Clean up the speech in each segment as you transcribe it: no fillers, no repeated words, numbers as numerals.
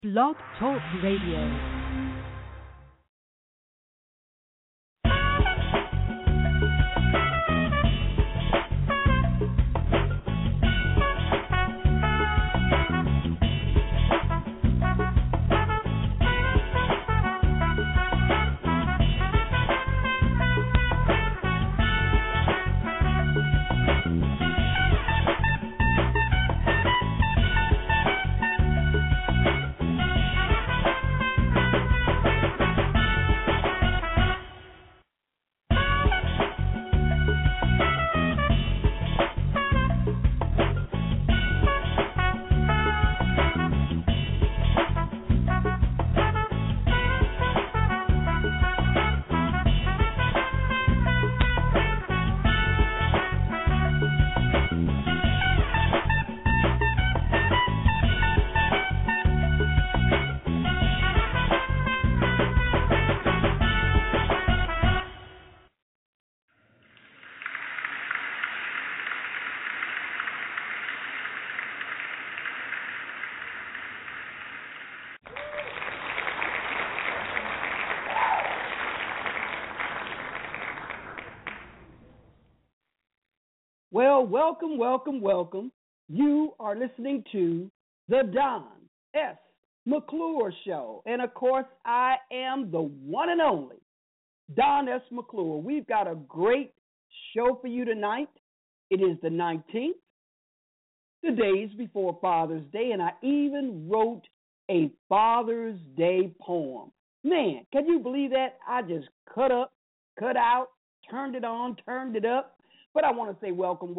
Blog Talk Radio. Well, welcome. You are listening to the Don S. McClure Show. And, of course, I am the one and only Don S. McClure. We've got a great show for you tonight. It is the 19th, the days before Father's Day, and I even wrote a Father's Day poem. Man, can you believe that? I just cut out, turned it on, turned it up. But I want to say welcome.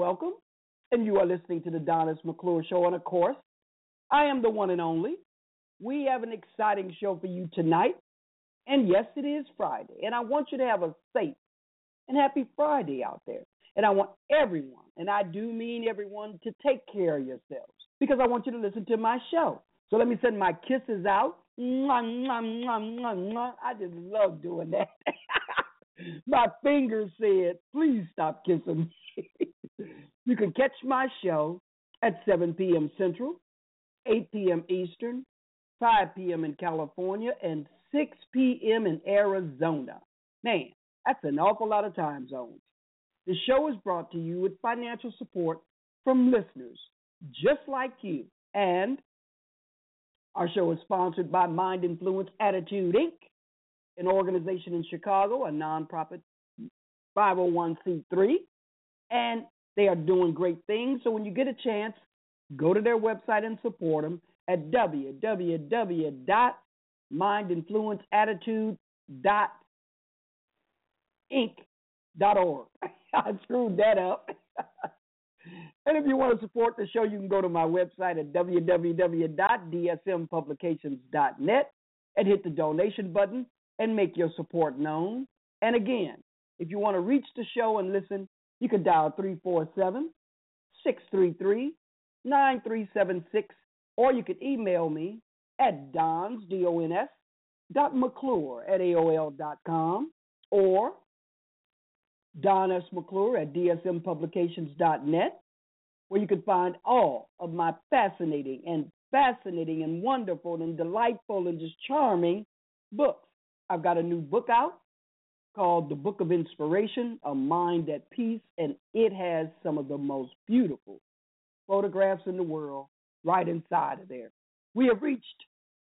And you are listening to the Don S. McClure Show. And, of course, I am the one and only. We have an exciting show for you tonight. And, yes, it is Friday. And I want you to have a safe and happy Friday out there. And I want everyone, and I do mean everyone, to take care of yourselves because I want you to listen to my show. So let me send my kisses out. Mwah, mwah, mwah, mwah, mwah. I just love doing that. My fingers said, please stop kissing me. You can catch my show at 7 p.m. Central, 8 p.m. Eastern, 5 p.m. in California, and 6 p.m. in Arizona. Man, that's an awful lot of time zones. The show is brought to you with financial support from listeners just like you. And our show is sponsored by Mind Influence Attitude, Inc., an organization in Chicago, a nonprofit 501c3, and they are doing great things. So when you get a chance, go to their website and support them at www.mindinfluenceattitude.inc.org. I screwed that up. And if you want to support the show, you can go to my website at www.dsmpublications.net and hit the donation button and make your support known. And again, if you want to reach the show and listen, you can dial 347-633-9376, or you can email me at dons.mcclure@aol.com or donsmcclure@dsmpublications.net, where you can find all of my fascinating and wonderful and delightful and just charming books. I've got a new book out called The Book of Inspiration, A Mind at Peace, and it has some of the most beautiful photographs in the world right inside of there. We have reached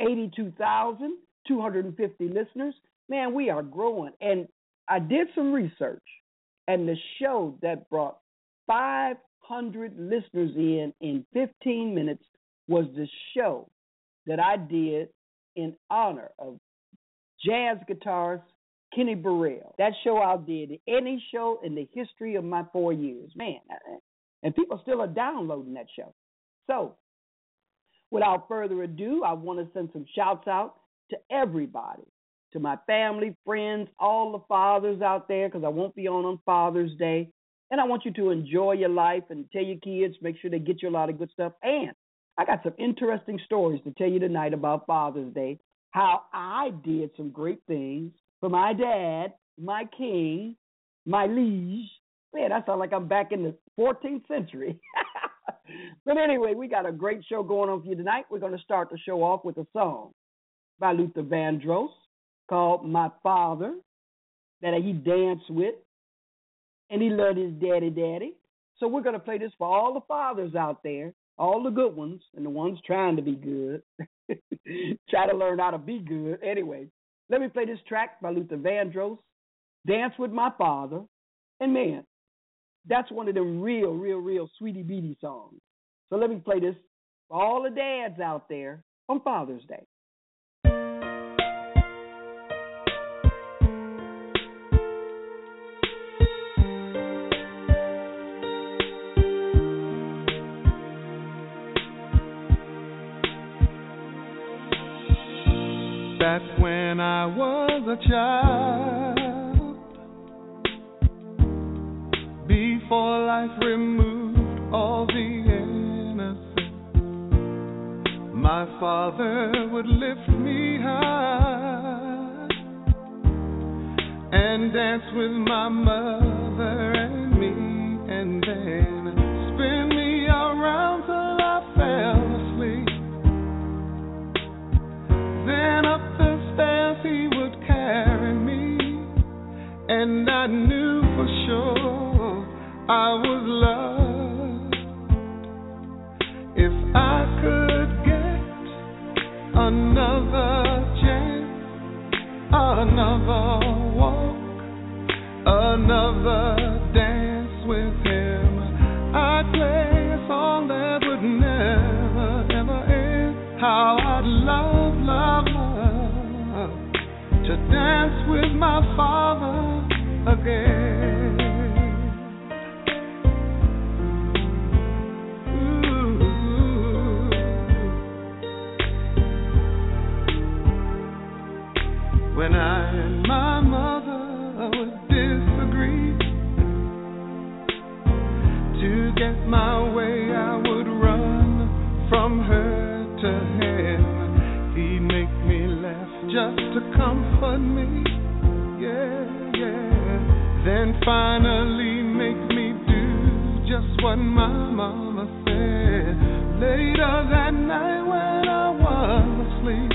82,250 listeners. Man, we are growing. And I did some research, and the show that brought 500 listeners in 15 minutes was the show that I did in honor of jazz guitarist Kenny Burrell. That show outdid any show in the history of my 4 years. Man, and people still are downloading that show. So, without further ado, I want to send some shouts out to everybody, to my family, friends, all the fathers out there, because I won't be on Father's Day. And I want you to enjoy your life and tell your kids, make sure they get you a lot of good stuff. And I got some interesting stories to tell you tonight about Father's Day, how I did some great things for my dad, my king, my liege. Man, I sound like I'm back in the 14th century. But anyway, we got a great show going on for you tonight. We're going to start the show off with a song by Luther Vandross called My Father, that he danced with, and he loved his daddy. So we're going to play this for all the fathers out there, all the good ones, and the ones trying to be good. Try to learn how to be good. Anyway, let me play this track by Luther Vandross, Dance with My Father. And man, that's one of them real sweetie beatie songs. So let me play this for all the dads out there on Father's Day. Back when I was a child, before life removed all the innocence, my father would lift me high and dance with my mother and me, and then spin me around till I fell asleep. Then up the stairs he would carry me, and I knew for sure I was loved. If I could get another chance, another walk, another dance with him, I'd play a song that would never, ever end. How I'd love to dance with my father again. Ooh. When I and my mother would disagree, to get my way I would run from her to him. He'd make me laugh just to comfort me, yeah. Then finally make me do just what my mama said. Later that night when I was asleep,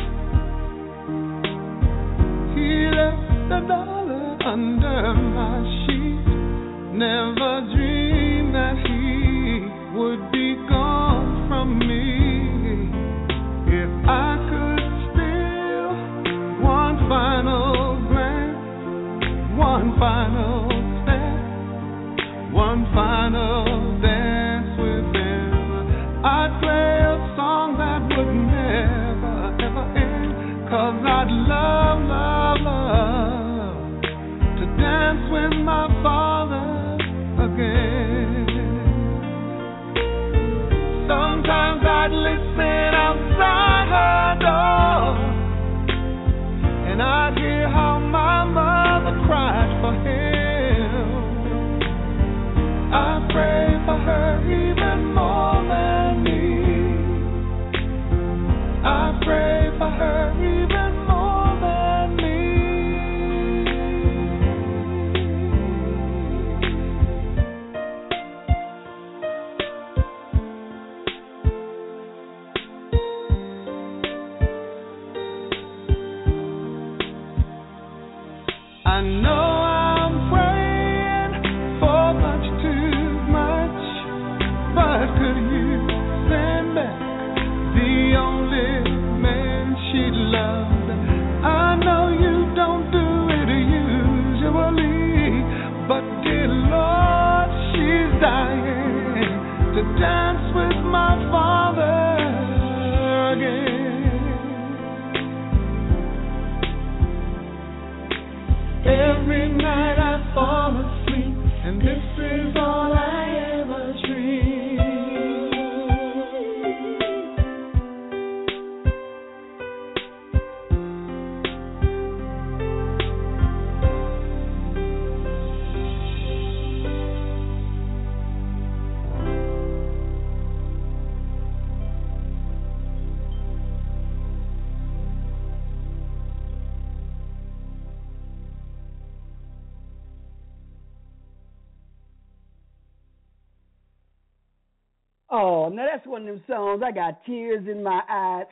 he left $1 under my sheet. Never dreamed that he would be gone from me. If I could steal one final glance, one final step, one final dance with him, I'd play a song that would never, ever end. 'Cause I'd love to dance with my father again. Sometimes I'd listen outside her door, and I'd hear how my mother cried for him. I pray for her even more than me. I pray for her even more than me. I know I'm praying for much too much, but could you send back the only man she loved? I know you don't do it usually, but dear Lord, she's dying to dance with my father again. Every Oh, now that's one of them songs. I got tears in my eyes.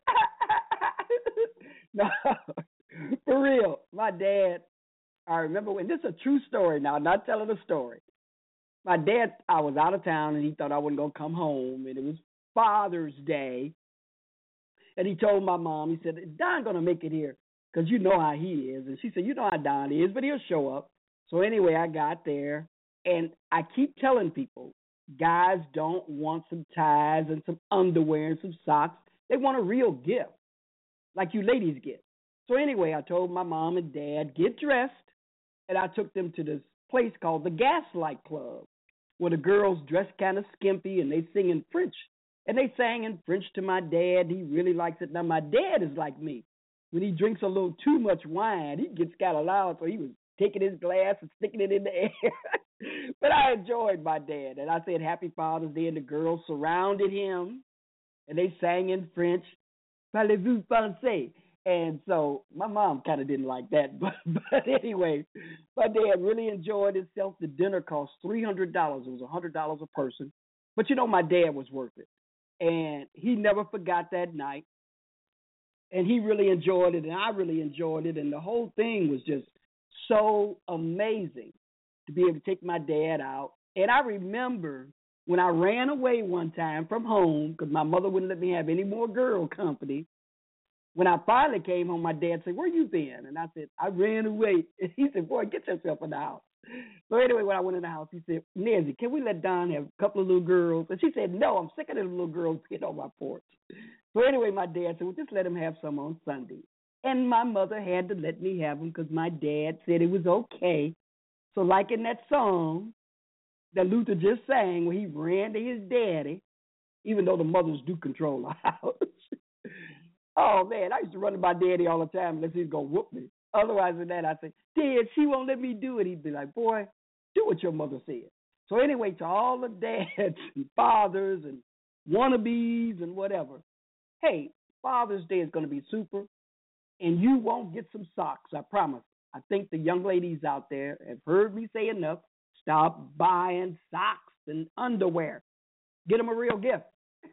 No, for real. My dad, I remember when, this is a true story now, not telling a story. My dad, I was out of town, and he thought I wasn't going to come home, and it was Father's Day. And he told my mom, he said, Don going to make it here because you know how he is. And she said, you know how Don is, but he'll show up. So anyway, I got there, and I keep telling people, guys don't want some ties and some underwear and some socks. They want a real gift, like you ladies get. So anyway, I told my mom and dad, get dressed, and I took them to this place called the Gaslight Club, where the girls dress kind of skimpy and they sing in French. And they sang in French to my dad. He really likes it. Now, my dad is like me. When he drinks a little too much wine, he gets kind of loud, so he was taking his glass and sticking it in the air. But I enjoyed my dad. And I said, Happy Father's Day, and the girls surrounded him, and they sang in French, Parlez-vous français? And so my mom kind of didn't like that. But anyway, my dad really enjoyed himself. The dinner cost $300. It was $100 a person. But, you know, my dad was worth it. And he never forgot that night. And he really enjoyed it, and I really enjoyed it. And the whole thing was just so amazing to be able to take my dad out. And I remember when I ran away one time from home because my mother wouldn't let me have any more girl company. When I finally came home, my dad said, where you been? And I said, I ran away. And he said, boy, get yourself in the house. So anyway, when I went in the house, he said, Nancy, can we let Don have a couple of little girls? And she said, no, I'm sick of the little girls getting on my porch. So anyway, my dad said, well, just let him have some on Sunday. And my mother had to let me have them because my dad said it was okay. So like in that song that Luther just sang where he ran to his daddy, even though the mothers do control the house. Oh, man, I used to run to my daddy all the time unless he's going to whoop me. Otherwise than that, I say, Dad, she won't let me do it. He'd be like, boy, do what your mother said. So anyway, to all the dads and fathers and wannabes and whatever, hey, Father's Day is going to be super, and you won't get some socks, I promise. I think the young ladies out there have heard me say enough. Stop buying socks and underwear. Get them a real gift.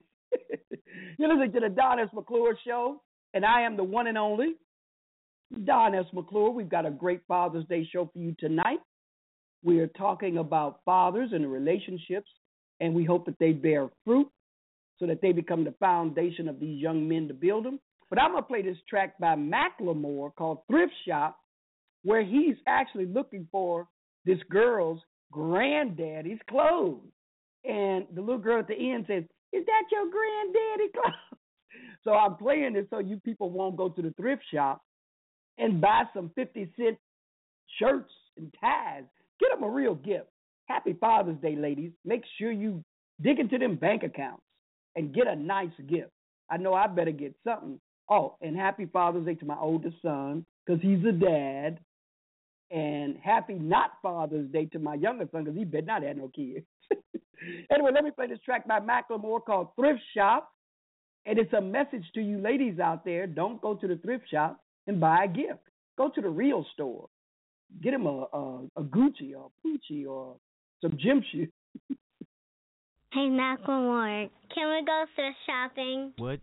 You're listening to the Don S. McClure Show, and I am the one and only Don S. McClure. We've got a great Father's Day show for you tonight. We are talking about fathers and the relationships, and we hope that they bear fruit so that they become the foundation of these young men to build them. But I'm going to play this track by Macklemore called Thrift Shop, where he's actually looking for this girl's granddaddy's clothes. And the little girl at the end says, is that your granddaddy clothes? So I'm playing this so you people won't go to the thrift shop and buy some 50-cent shirts and ties. Get them a real gift. Happy Father's Day, ladies. Make sure you dig into them bank accounts and get a nice gift. I know I better get something. Oh, and happy Father's Day to my oldest son because he's a dad. And happy not Father's Day to my youngest son because he better not have no kids. Anyway, let me play this track by Macklemore called Thrift Shop. And it's a message to you ladies out there. Don't go to the thrift shop and buy a gift. Go to the real store. Get him a Gucci or a Pucci or some gym shoes. Hey, Macklemore, can we go thrift shopping? What?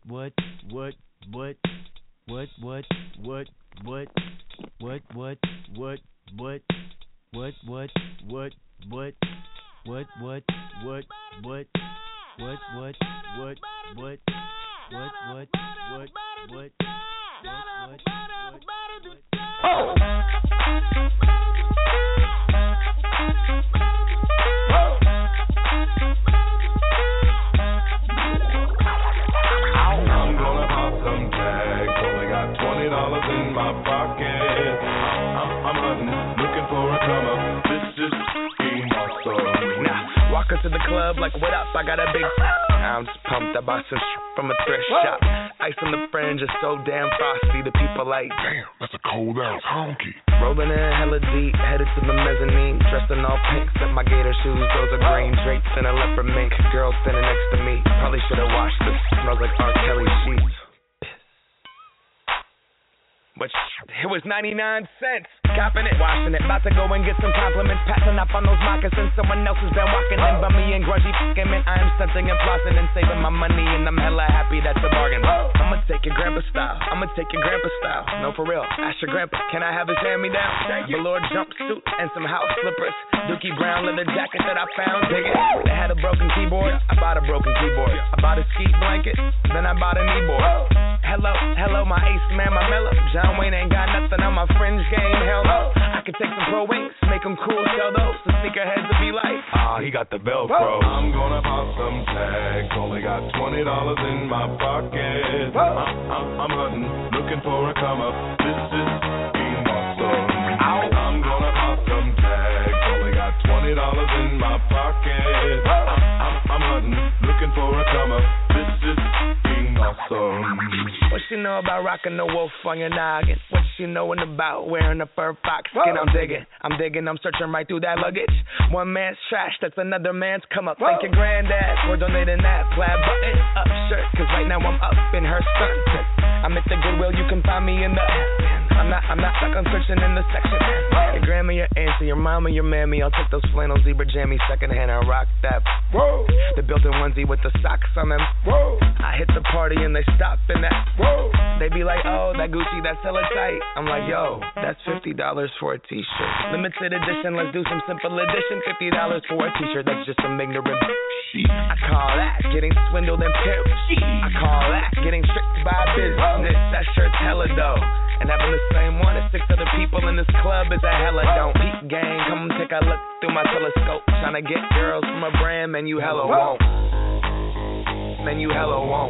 To the club, like, what up? I got a big. I'm just pumped. I bought some from a thrift shop. Ice on the fringe is so damn frosty. The people like, damn, that's a cold ass honky. Rolling in hella deep, headed to the mezzanine. Dressed in all pink, set my gator shoes. Those are green drapes in a leopard mink. Girl standing next to me. Probably should have washed this. Smells like R. Kelly sheets. But it was 99 cents. Copping it, washing it, about to go and get some compliments. Passing up on those moccasins. Someone else has been walking in by me and grungy fucking man. I am stunting and flossing and saving my money, and I'm hella happy that's a bargain. I'ma take your grandpa style. I'ma take your grandpa style. No, for real. Ask your grandpa, can I have his hand-me-down? Velour jumpsuit and some house slippers. Dookie brown leather jacket that I found. Dig it. They had a broken keyboard. I bought a broken keyboard. I bought a ski blanket. Then I bought a kneeboard. Hello, my ace man, my mellow. John Wayne ain't got nothing on my fringe game. Hell no. I could take some pro wings, make them cool, sell those. The sneakerheads will be like, he got the Velcro. I'm gonna pop some tags. Only got $20 in my pocket. I'm hunting, looking for a come up. This is being awesome. I'm gonna pop some tags. Only got $20 in my pocket. I'm hunting, looking for a come up. This is being awesome. What she know about rocking the wolf on your noggin? What she knowin' about wearing a fur fox skin? I'm digging, I'm searching right through that luggage. One man's trash, that's another man's come up. Thank your granddad for donating that plaid button up shirt, cause right now I'm up in her skirt. I'm at the Goodwill, you can find me in the I'm not stuck on searching in the section. Your grandma, your auntie, your mama, your mammy, I'll take those flannel zebra jammies secondhand and rock that. Whoa. The built-in onesie with the socks on them. Whoa. I hit the party and they stop in that. Whoa. They be like, oh, that Gucci, that's hella tight. I'm like, yo, that's $50 for a t-shirt. Limited edition, let's do some simple edition. $50 for a t-shirt, that's just some ignorant shit. I call that getting swindled and pimped. I call that getting tricked by business. That shirt's hella dope. And having the same one as 6 other people in this club is a hella don't. Peak gang, come take a look through my telescope. Tryna get girls from a brand, man, you hella won't. Man, you hella won't.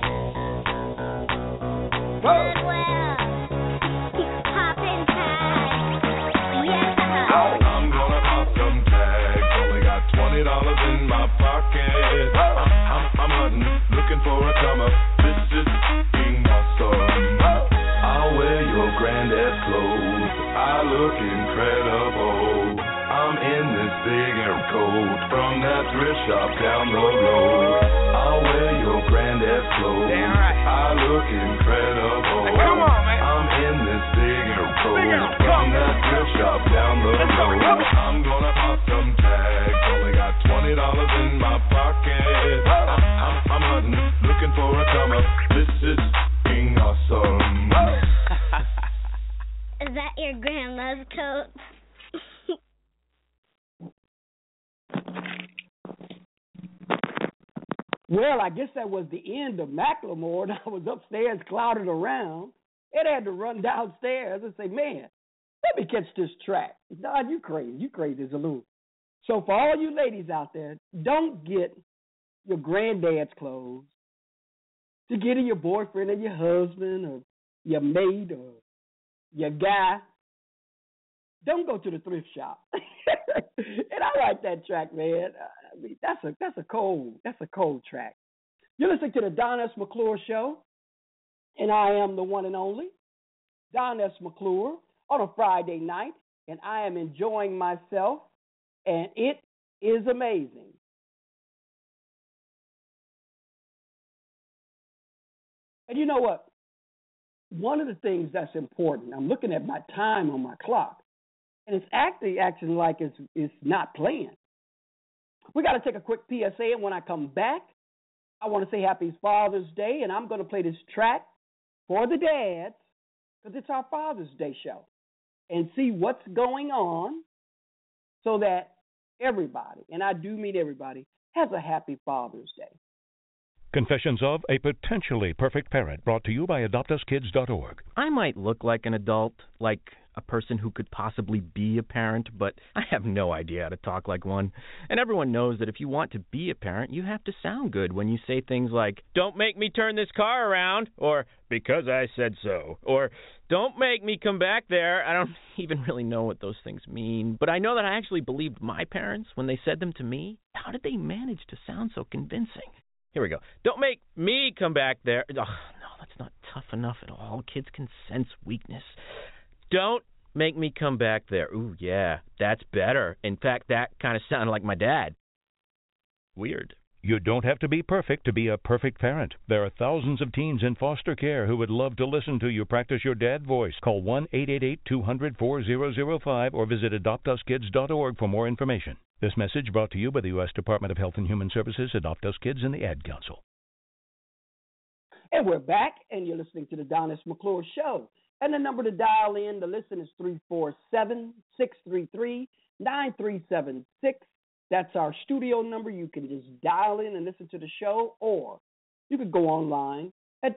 Goodwill. Poppin' tags. Yes, I'm gonna pop some tags. Only got $20 in my pocket. I'm hunting, looking for a come up. This is being awesome. I'll wear your granddad's clothes. I look incredible. I'm in this big air coat from that thrift shop down the road. I'll wear your granddad's clothes. Damn right. I look incredible. Hey, come on, man. I'm in this big air coat from that thrift shop down the road. I'm gonna pop some tags. Only got $20 in my pocket. I'm hunting, looking for a come up. This is being awesome. Is that your grandma's coat? Well, I guess that was the end of Macklemore. I was upstairs clouded around. Ed had to run downstairs and say, man, let me catch this track. Don, you crazy as a loon. So for all you ladies out there, don't get your granddad's clothes to get in your boyfriend or your husband or your mate or your guy. Don't go to the thrift shop. And I like that track, man. I mean, that's a cold track. You're listening to the Don S. McClure Show, and I am the one and only Don S. McClure on a Friday night, and I am enjoying myself, and it is amazing. And you know what? One of the things that's important, I'm looking at my time on my clock, and it's actually acting like it's not playing. We got to take a quick PSA, and when I come back, I want to say Happy Father's Day, and I'm going to play this track for the dads because it's our Father's Day show, and see what's going on so that everybody, and I do mean everybody, has a happy Father's Day. Confessions of a Potentially Perfect Parent, brought to you by AdoptUsKids.org. I might look like an adult, like a person who could possibly be a parent, but I have no idea how to talk like one. And everyone knows that if you want to be a parent, you have to sound good when you say things like, "Don't make me turn this car around," or "Because I said so," or "Don't make me come back there." I don't even really know what those things mean, but I know that I actually believed my parents when they said them to me. How did they manage to sound so convincing? Here we go. "Don't make me come back there." Oh, no, that's not tough enough at all. Kids can sense weakness. "Don't make me come back there." Ooh, yeah, that's better. In fact, that kind of sounded like my dad. Weird. You don't have to be perfect to be a perfect parent. There are thousands of teens in foster care who would love to listen to you practice your dad voice. Call 1-888-200-4005 or visit adoptuskids.org for more information. This message brought to you by the U.S. Department of Health and Human Services, Adopt Us Kids, and the Ad Council. And we're back, and you're listening to the Don S. McClure Show. And the number to dial in to listen is 347-633-9376. That's our studio number. You can just dial in and listen to the show, or you can go online at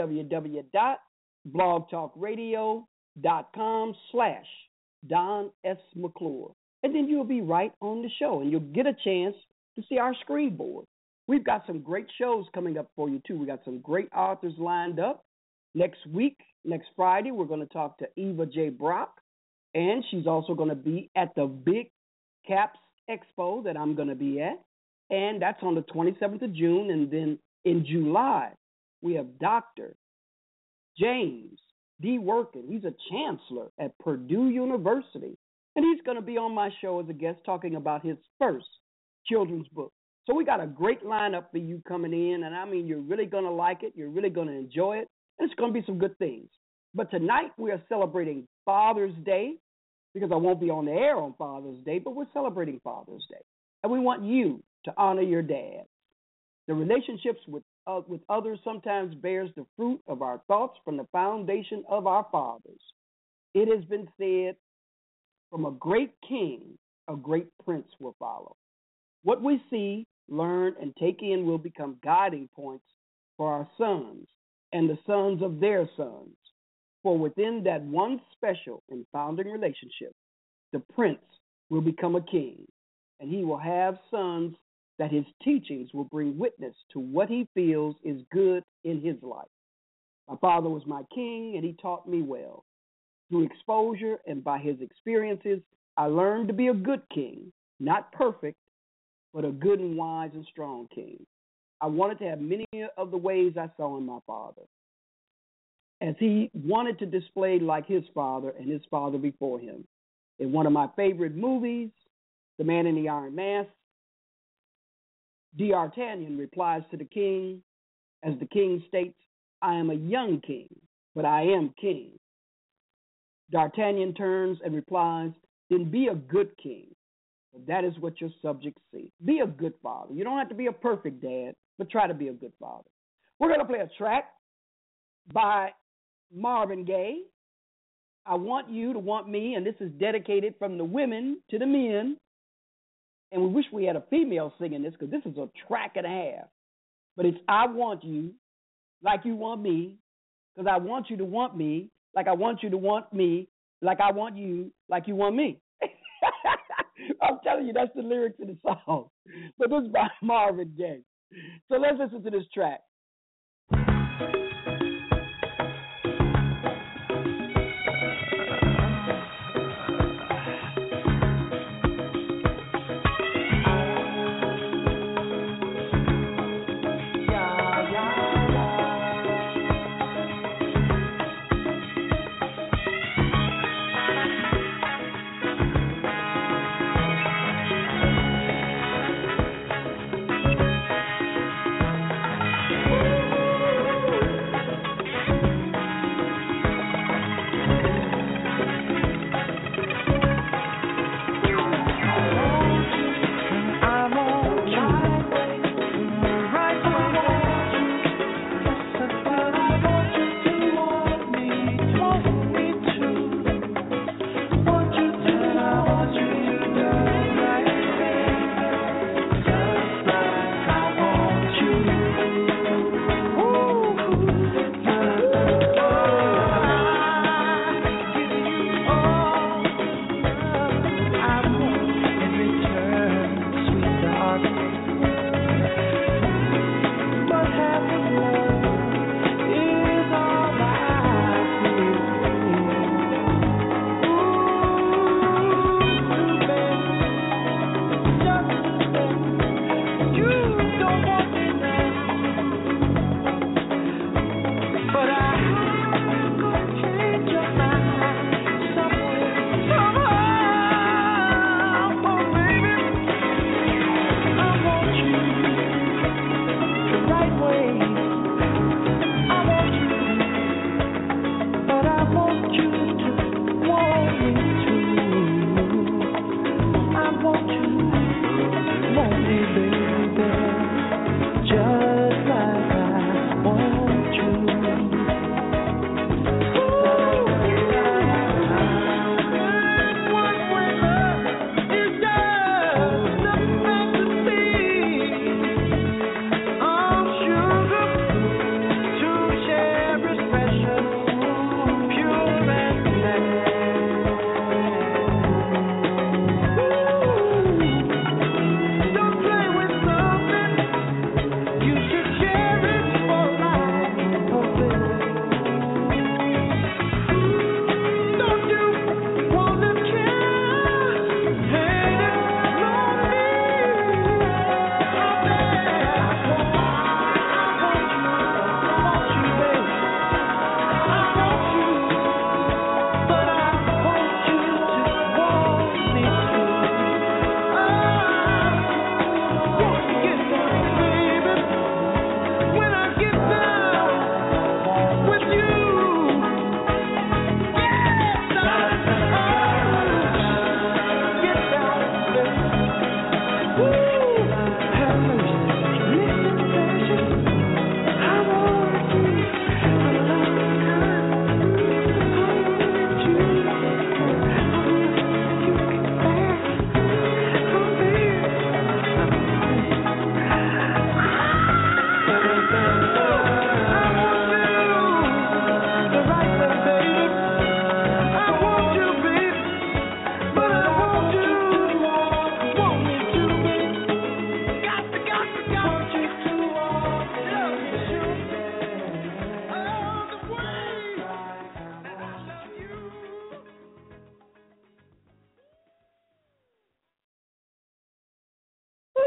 www.blogtalkradio.com/Don S. McClure. And then you'll be right on the show, and you'll get a chance to see our screen board. We've got some great shows coming up for you, too. We got some great authors lined up. Next week, next Friday, we're going to talk to Eva J. Brock, and she's also going to be at the Big Caps Expo that I'm going to be at, and that's on the 27th of June. And then in July, we have Dr. James D. Workin. He's a chancellor at Purdue University, and he's going to be on my show as a guest talking about his first children's book. So we got a great lineup for you coming in, and I mean, you're really going to like it. You're really going to enjoy it, and it's going to be some good things. But tonight we are celebrating Father's Day, because I won't be on the air on Father's Day, but we're celebrating Father's Day. And we want you to honor your dad. The relationships with others sometimes bears the fruit of our thoughts from the foundation of our fathers. It has been said, from a great king, a great prince will follow. What we see, learn, and take in will become guiding points for our sons and the sons of their sons. For within that one special and founding relationship, the prince will become a king, and he will have sons that his teachings will bring witness to what he feels is good in his life. My father was my king, and he taught me well. Through exposure and by his experiences, I learned to be a good king, not perfect, but a good and wise and strong king. I wanted to have many of the ways I saw in my father, as he wanted to display like his father and his father before him. In one of my favorite movies, The Man in the Iron Mask, D'Artagnan replies to the king, as the king states, "I am a young king, but I am king." D'Artagnan turns and replies, "Then be a good king. That is what your subjects see. Be a good father. You don't have to be a perfect dad, but try to be a good father." We're going to play a track by Marvin Gaye. I Want You to Want Me, and this is dedicated from the women to the men. And we wish we had a female singing this, because this is a track and a half. But it's I want you like you want me, because I want you to want me like I want you to want me, like I want you like you want me. I'm telling you, that's the lyrics of the song. But this is by Marvin Gaye. So let's listen to this track.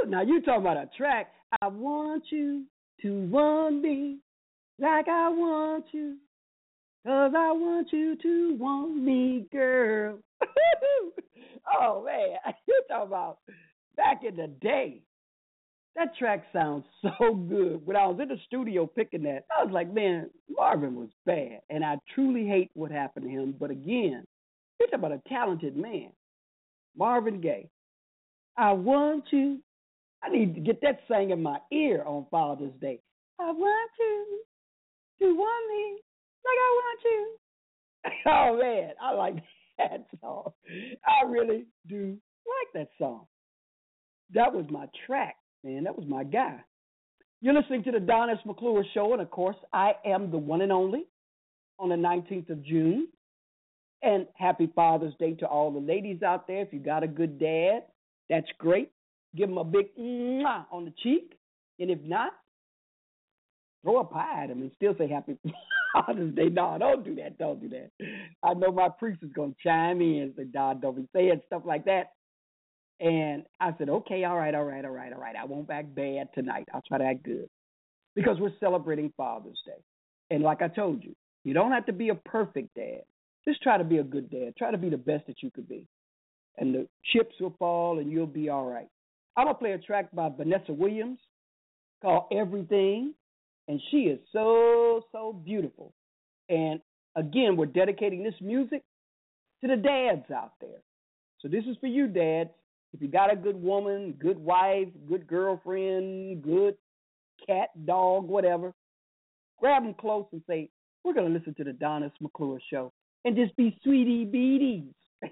Now you talking about a track. I want you to want me like I want you, 'cause I want you to want me, girl. Oh, man. You talking about back in the day. That track sounds so good. When I was in the studio picking that, I was like, man, Marvin was bad. And I truly hate what happened to him. But again, you're talking about a talented man. Marvin Gaye. I want you. I need to get that sang in my ear on Father's Day. I want you to want me like I want you. Oh, man, I like that song. I really do like that song. That was my track, man. That was my guy. You're listening to the Don S. McClure Show, and, of course, I am the one and only on the 19th of June. And happy Father's Day to all the ladies out there. If you got a good dad, that's great. Give him a big mwah on the cheek. And if not, throw a pie at him and still say happy Father's Day. No, don't do that. Don't do that. I know my priest is going to chime in and say, Don, don't be saying stuff like that. And I said, okay, all right. I won't act bad tonight. I'll try to act good because we're celebrating Father's Day. And like I told you, you don't have to be a perfect dad. Just try to be a good dad. Try to be the best that you could be. And the chips will fall and you'll be all right. I'm going to play a track by Vanessa Williams called Everything. And she is so, so beautiful. And again, we're dedicating this music to the dads out there. So this is for you, dads. If you got a good woman, good wife, good girlfriend, good cat, dog, whatever, grab them close and say, we're going to listen to the Don S. McClure Show and just be sweetie beaties.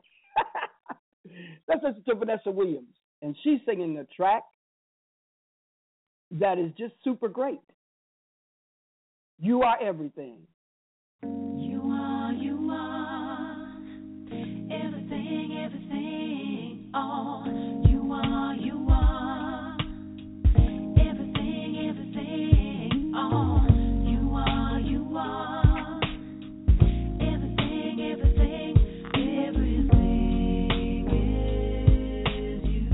Let's listen to Vanessa Williams. And she's singing a track that is just super great. You are everything. You are everything, everything, all. You are everything, everything, all. You are everything, everything, everything is you.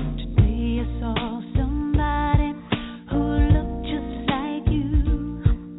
Today I saw somebody who looked just like you.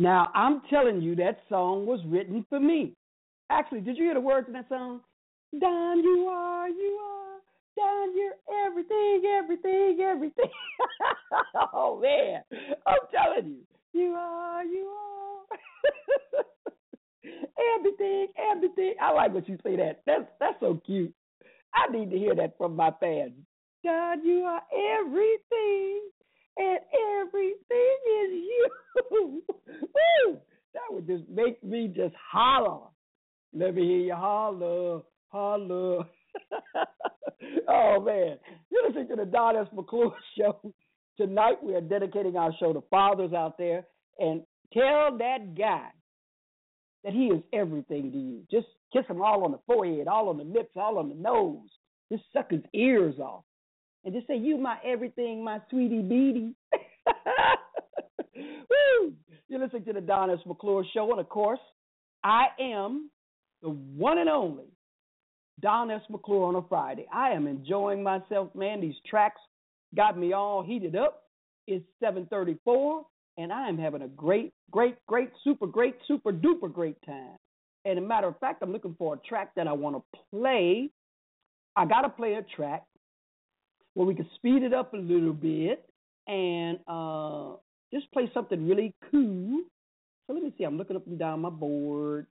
Now, I'm telling you, that song was written for me. Actually, did you hear the words in that song? Don, you are. Don, you're everything, everything, everything. Oh, man. I'm telling you. You are. Everything, everything. I like when you say that. That's so cute. I need to hear that from my fans. God, you are everything, and everything is you. Woo! That would just make me just holler. Let me hear you holler, holler. Oh, man. You're listening to the Don S. McClure Show. Tonight we are dedicating our show to fathers out there, and tell that guy that he is everything to you. Just kiss him all on the forehead, all on the lips, all on the nose. Just suck his ears off. And just say, you my everything, my sweetie beatie. Woo! You're listening to the Don S. McClure Show. And, of course, I am the one and only Don S. McClure on a Friday. I am enjoying myself, man. These tracks got me all heated up. It's 7:34. And I am having a great, super duper great time. And a matter of fact, I'm looking for a track that I want to play. I got to play a track where we can speed it up a little bit and just play something really cool. So let me see. I'm looking up and down my board.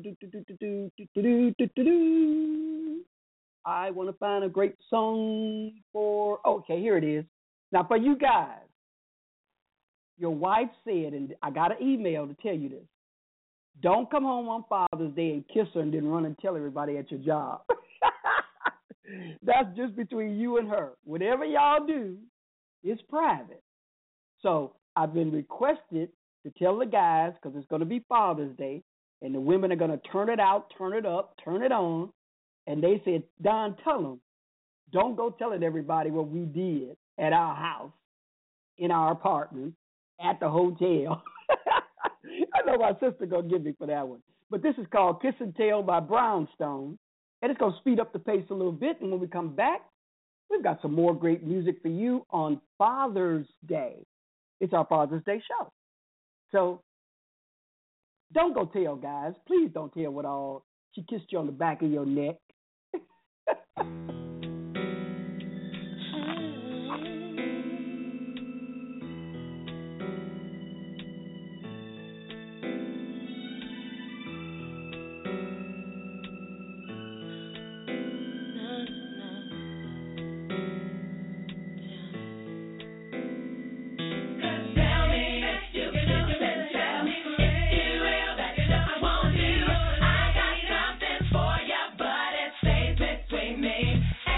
I want to find a great song for. Okay, here it is. Now for you guys. Your wife said, and I got an email to tell you this, don't come home on Father's Day and kiss her and then run and tell everybody at your job. That's just between you and her. Whatever y'all do is private. So I've been requested to tell the guys, because it's going to be Father's Day, and the women are going to turn it out, turn it up, turn it on. And they said, Don, tell them, don't go telling everybody what we did at our house, in our apartment, at the hotel. I know my sister going to give me for that one. But this is called Kiss and Tell by Brownstone. And it's going to speed up the pace a little bit. And when we come back, we've got some more great music for you on Father's Day. It's our Father's Day show. So don't go tell, guys. Please don't tell what all she kissed you on the back of your neck. I got something for you, but it stays between me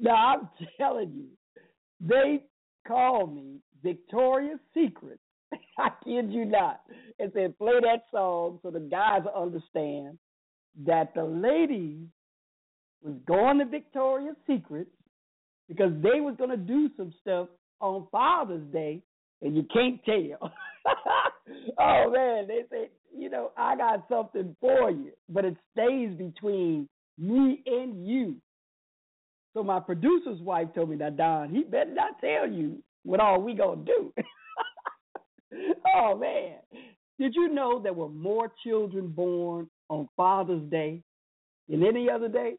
Now, I'm telling you, they call me Victoria's Secret. I kid you not. And said, play that song so the guys understand that the ladies was going to Victoria's Secret because they was going to do some stuff on Father's Day, and you can't tell. Oh, man, they say, I got something for you, but it stays between me and you. So my producer's wife told me that, Don, he better not tell you what all we going to do. Oh, man. Did you know there were more children born on Father's Day than any other day?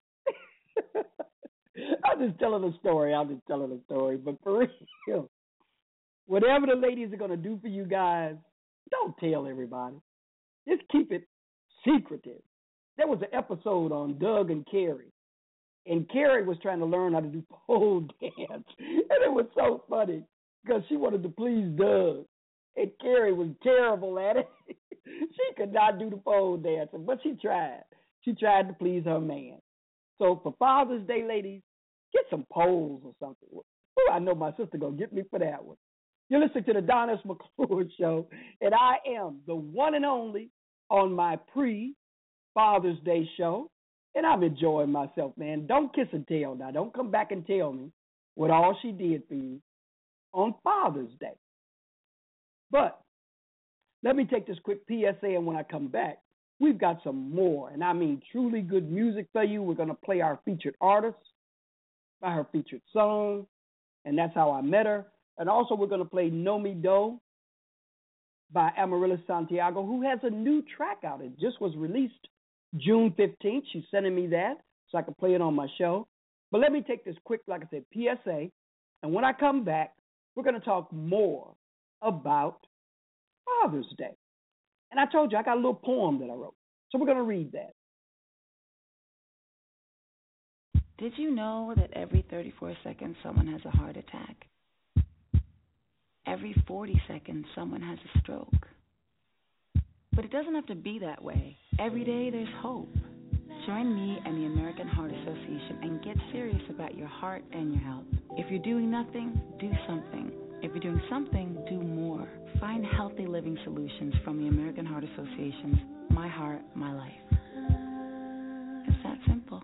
I'm just telling a story. But for real, whatever the ladies are going to do for you guys, don't tell everybody. Just keep it secretive. There was an episode on Doug and Carrie, and Carrie was trying to learn how to do pole dance, and it was so funny because she wanted to please Doug, and Carrie was terrible at it. She could not do the pole dancing, but she tried. She tried to please her man. So for Father's Day, ladies, get some poles or something. Ooh, I know my sister going to get me for that one. You're listening to the Don S. McClure Show, and I am the one and only on my pre-Father's Day show, and I'm enjoying myself, man. Don't kiss and tell now. Don't come back and tell me what all she did for you on Father's Day. But let me take this quick PSA, and when I come back, we've got some more, and I mean truly good music for you. We're going to play our featured artist by her featured song, and that's how I met her. And also we're going to play No Me Do by Amaryllis Santiago, who has a new track out. It just was released June 15th. She's sending me that so I can play it on my show. But let me take this quick, like I said, PSA, and when I come back, we're going to talk more about Father's Day. And I told you I got a little poem that I wrote, so we're going to read that. Did you know that every 34 seconds someone has a heart attack? Every 40 seconds someone has a stroke. But it doesn't have to be that way. Every day there's hope. Join me and the American Heart Association and get serious about your heart and your health. If you're doing nothing, do something. If you're doing something, do more. Find healthy living solutions from the American Heart Association's My Heart, My Life. It's that simple.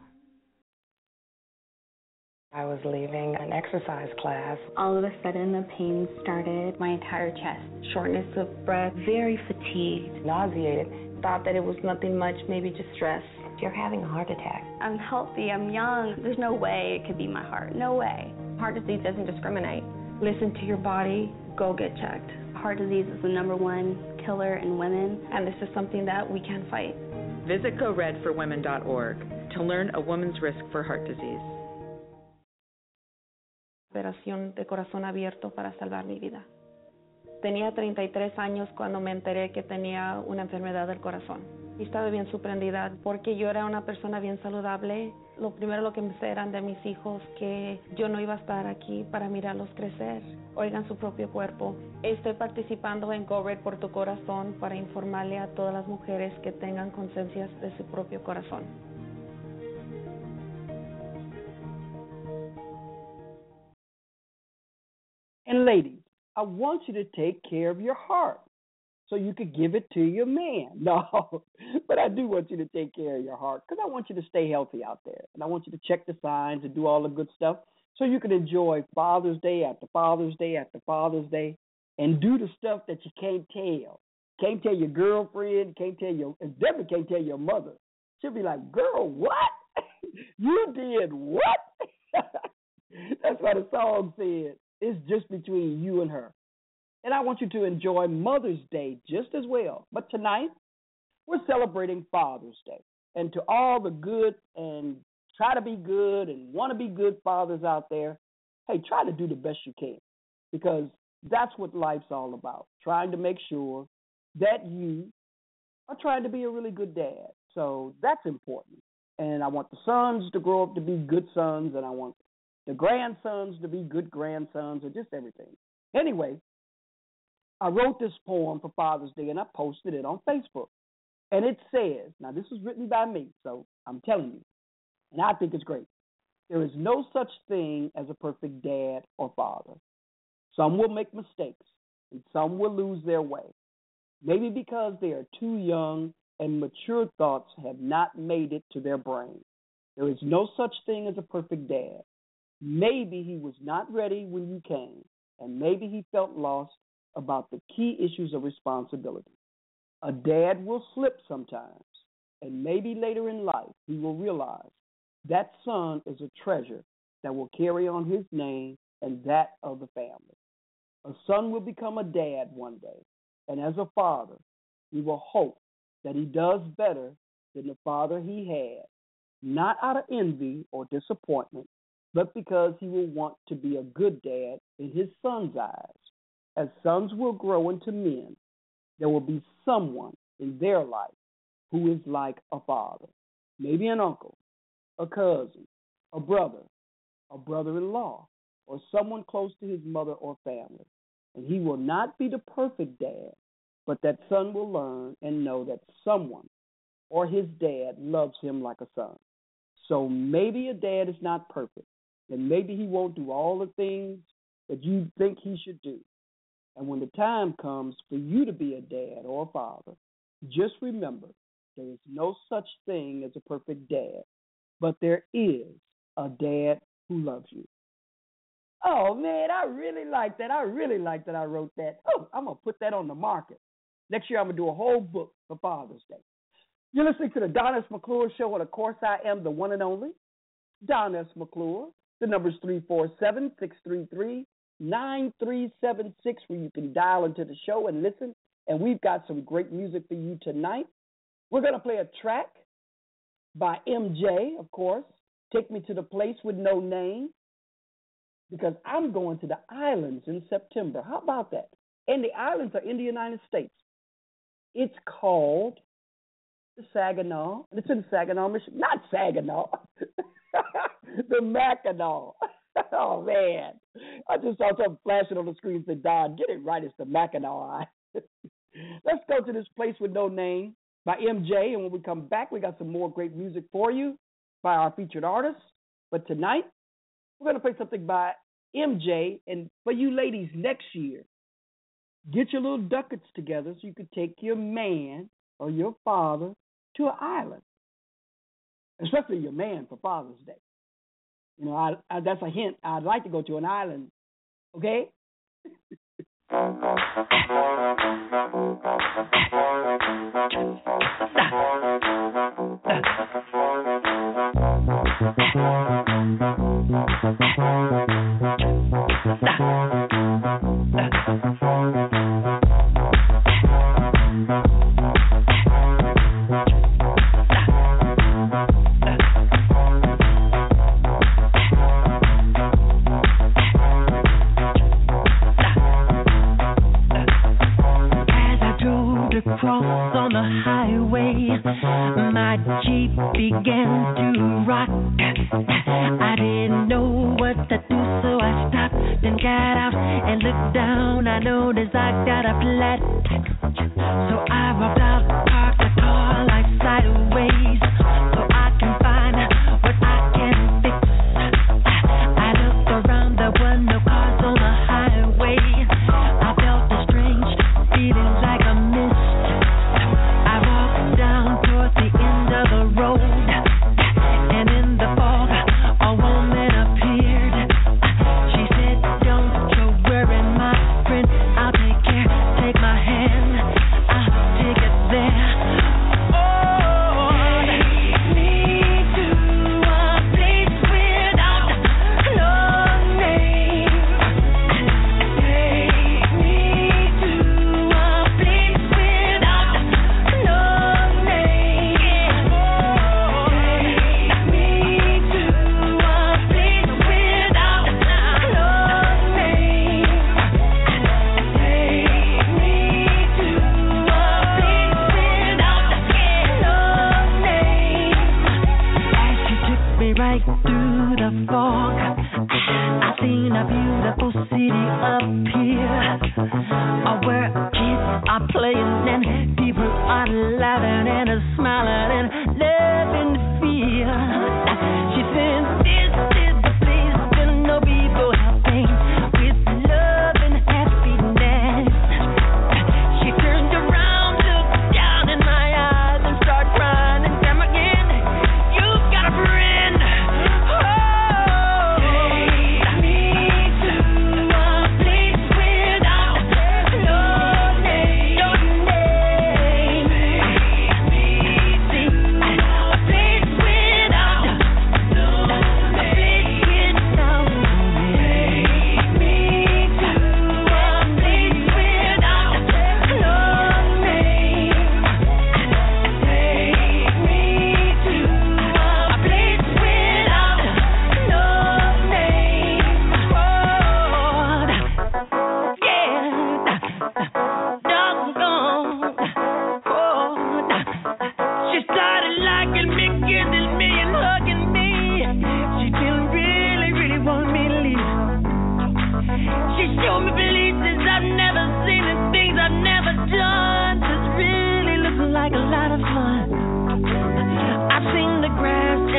I was leaving an exercise class. All of a sudden, the pain started. My entire chest, shortness of breath, very fatigued, nauseated. Thought that it was nothing much, maybe just stress. You're having a heart attack. I'm healthy, I'm young. There's no way it could be my heart. No way. Heart disease doesn't discriminate. Listen to your body. Go get checked. Heart disease is the #1 killer in women. And this is something that we can fight. Visit GoRedForWomen.org to learn a woman's risk for heart disease. Operación de corazón abierto para salvar mi vida. Tenía 33 años cuando me enteré que tenía una enfermedad del corazón. Y estaba bien sorprendida porque yo era una persona bien saludable. Lo primero que me eran de mis hijos que yo no iba a estar aquí para mirarlos crecer. Oigan su propio cuerpo. Estoy participando en Go Red por tu corazón para informarle a todas las mujeres que tengan conciencia de su propio corazón. And ladies, I want you to take care of your heart so you could give it to your man. No, but I do want you to take care of your heart because I want you to stay healthy out there. And I want you to check the signs and do all the good stuff so you can enjoy Father's Day after Father's Day after Father's Day and do the stuff that you can't tell. Can't tell your girlfriend, definitely can't tell your mother. She'll be like, girl, what? You did what? That's what the song said. It's just between you and her. And I want you to enjoy Mother's Day just as well. But tonight, we're celebrating Father's Day. And to all the good and try to be good and want to be good fathers out there, hey, try to do the best you can because that's what life's all about, trying to make sure that you are trying to be a really good dad. So that's important. And I want the sons to grow up to be good sons, and I want the grandsons to be good grandsons, or just everything. Anyway, I wrote this poem for Father's Day, and I posted it on Facebook. And it says, now this was written by me, so I'm telling you, and I think it's great. There is no such thing as a perfect dad or father. Some will make mistakes, and some will lose their way. Maybe because they are too young and mature thoughts have not made it to their brain. There is no such thing as a perfect dad. Maybe he was not ready when you came, and maybe he felt lost about the key issues of responsibility. A dad will slip sometimes, and maybe later in life he will realize that son is a treasure that will carry on his name and that of the family. A son will become a dad one day, and as a father, we will hope that he does better than the father he had, not out of envy or disappointment, but because he will want to be a good dad in his son's eyes. As sons will grow into men, there will be someone in their life who is like a father, maybe an uncle, a cousin, a brother-in-law, or someone close to his mother or family. And he will not be the perfect dad, but that son will learn and know that someone or his dad loves him like a son. So maybe a dad is not perfect, and maybe he won't do all the things that you think he should do. And when the time comes for you to be a dad or a father, just remember there is no such thing as a perfect dad, but there is a dad who loves you. Oh, man, I really like that. I wrote that. Oh, I'm going to put that on the market. Next year, I'm going to do a whole book for Father's Day. You're listening to the Don S. McClure Show, and of course, I am the one and only Don S. McClure. The number's 347-633-9376, where you can dial into the show and listen. And we've got some great music for you tonight. We're going to play a track by MJ, of course, Take Me to the Place with No Name, because I'm going to the islands in September. How about that? And the islands are in the United States. It's called the Saginaw, and it's in Saginaw, Michigan. Not Saginaw, the Mackinac. Oh, man. I just saw something flashing on the screen and said, Don, get it right. It's the Mackinac. Let's go to this place with no name by MJ, and when we come back, we got some more great music for you by our featured artists. But tonight, we're going to play something by MJ, and for you ladies next year, get your little ducats together so you can take your man or your father to an island, especially your man for Father's Day. You know, I that's a hint. I'd like to go to an island, okay? Cross on the highway, my Jeep began to rock. I didn't know what to do, so I stopped, then got out and looked down. I noticed I got a flat, so I rolled out, parked the car like sideways, so I can find what I can fix. I looked around, there were no cars on the highway. I felt a strange feeling like a mist. Down towards the end of the road, and in the fog, a woman appeared. She said, "Don't you worry, my friend, I'll take care. Take my hand, I'll take it there." Oh, take me to a place without no name. Take me to a place without no right through the fog, I seen a beautiful city up here, where kids are playing and people are laughing and smiling and loving the feel. She said, "This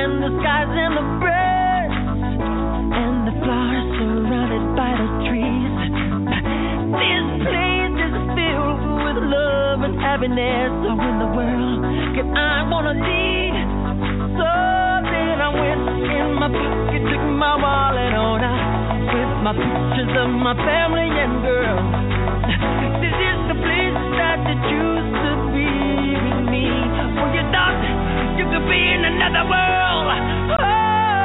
and the skies and the birds and the flowers surrounded by the trees. This place is filled with love and happiness. So in the world can I wanna lead? So then I went in my pocket, took my wallet on out with my pictures of my family and girls. This is the place that you choose to be with me. When you thought you could be in another world. Oh.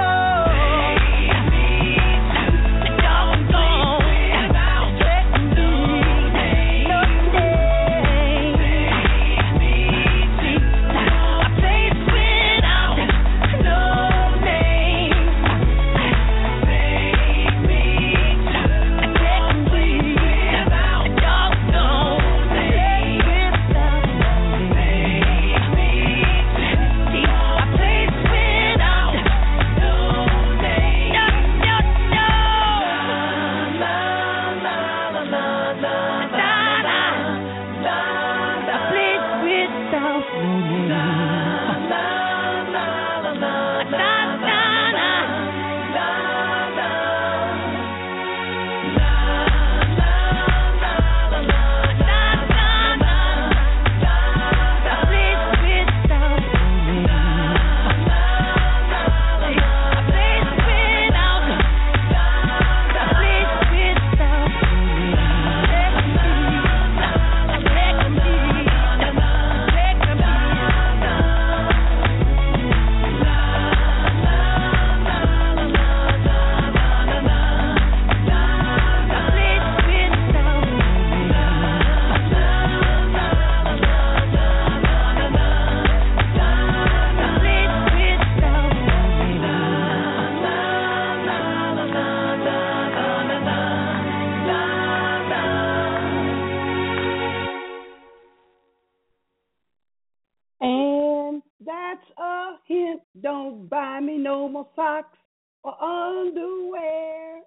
Don't buy me no more socks or underwear.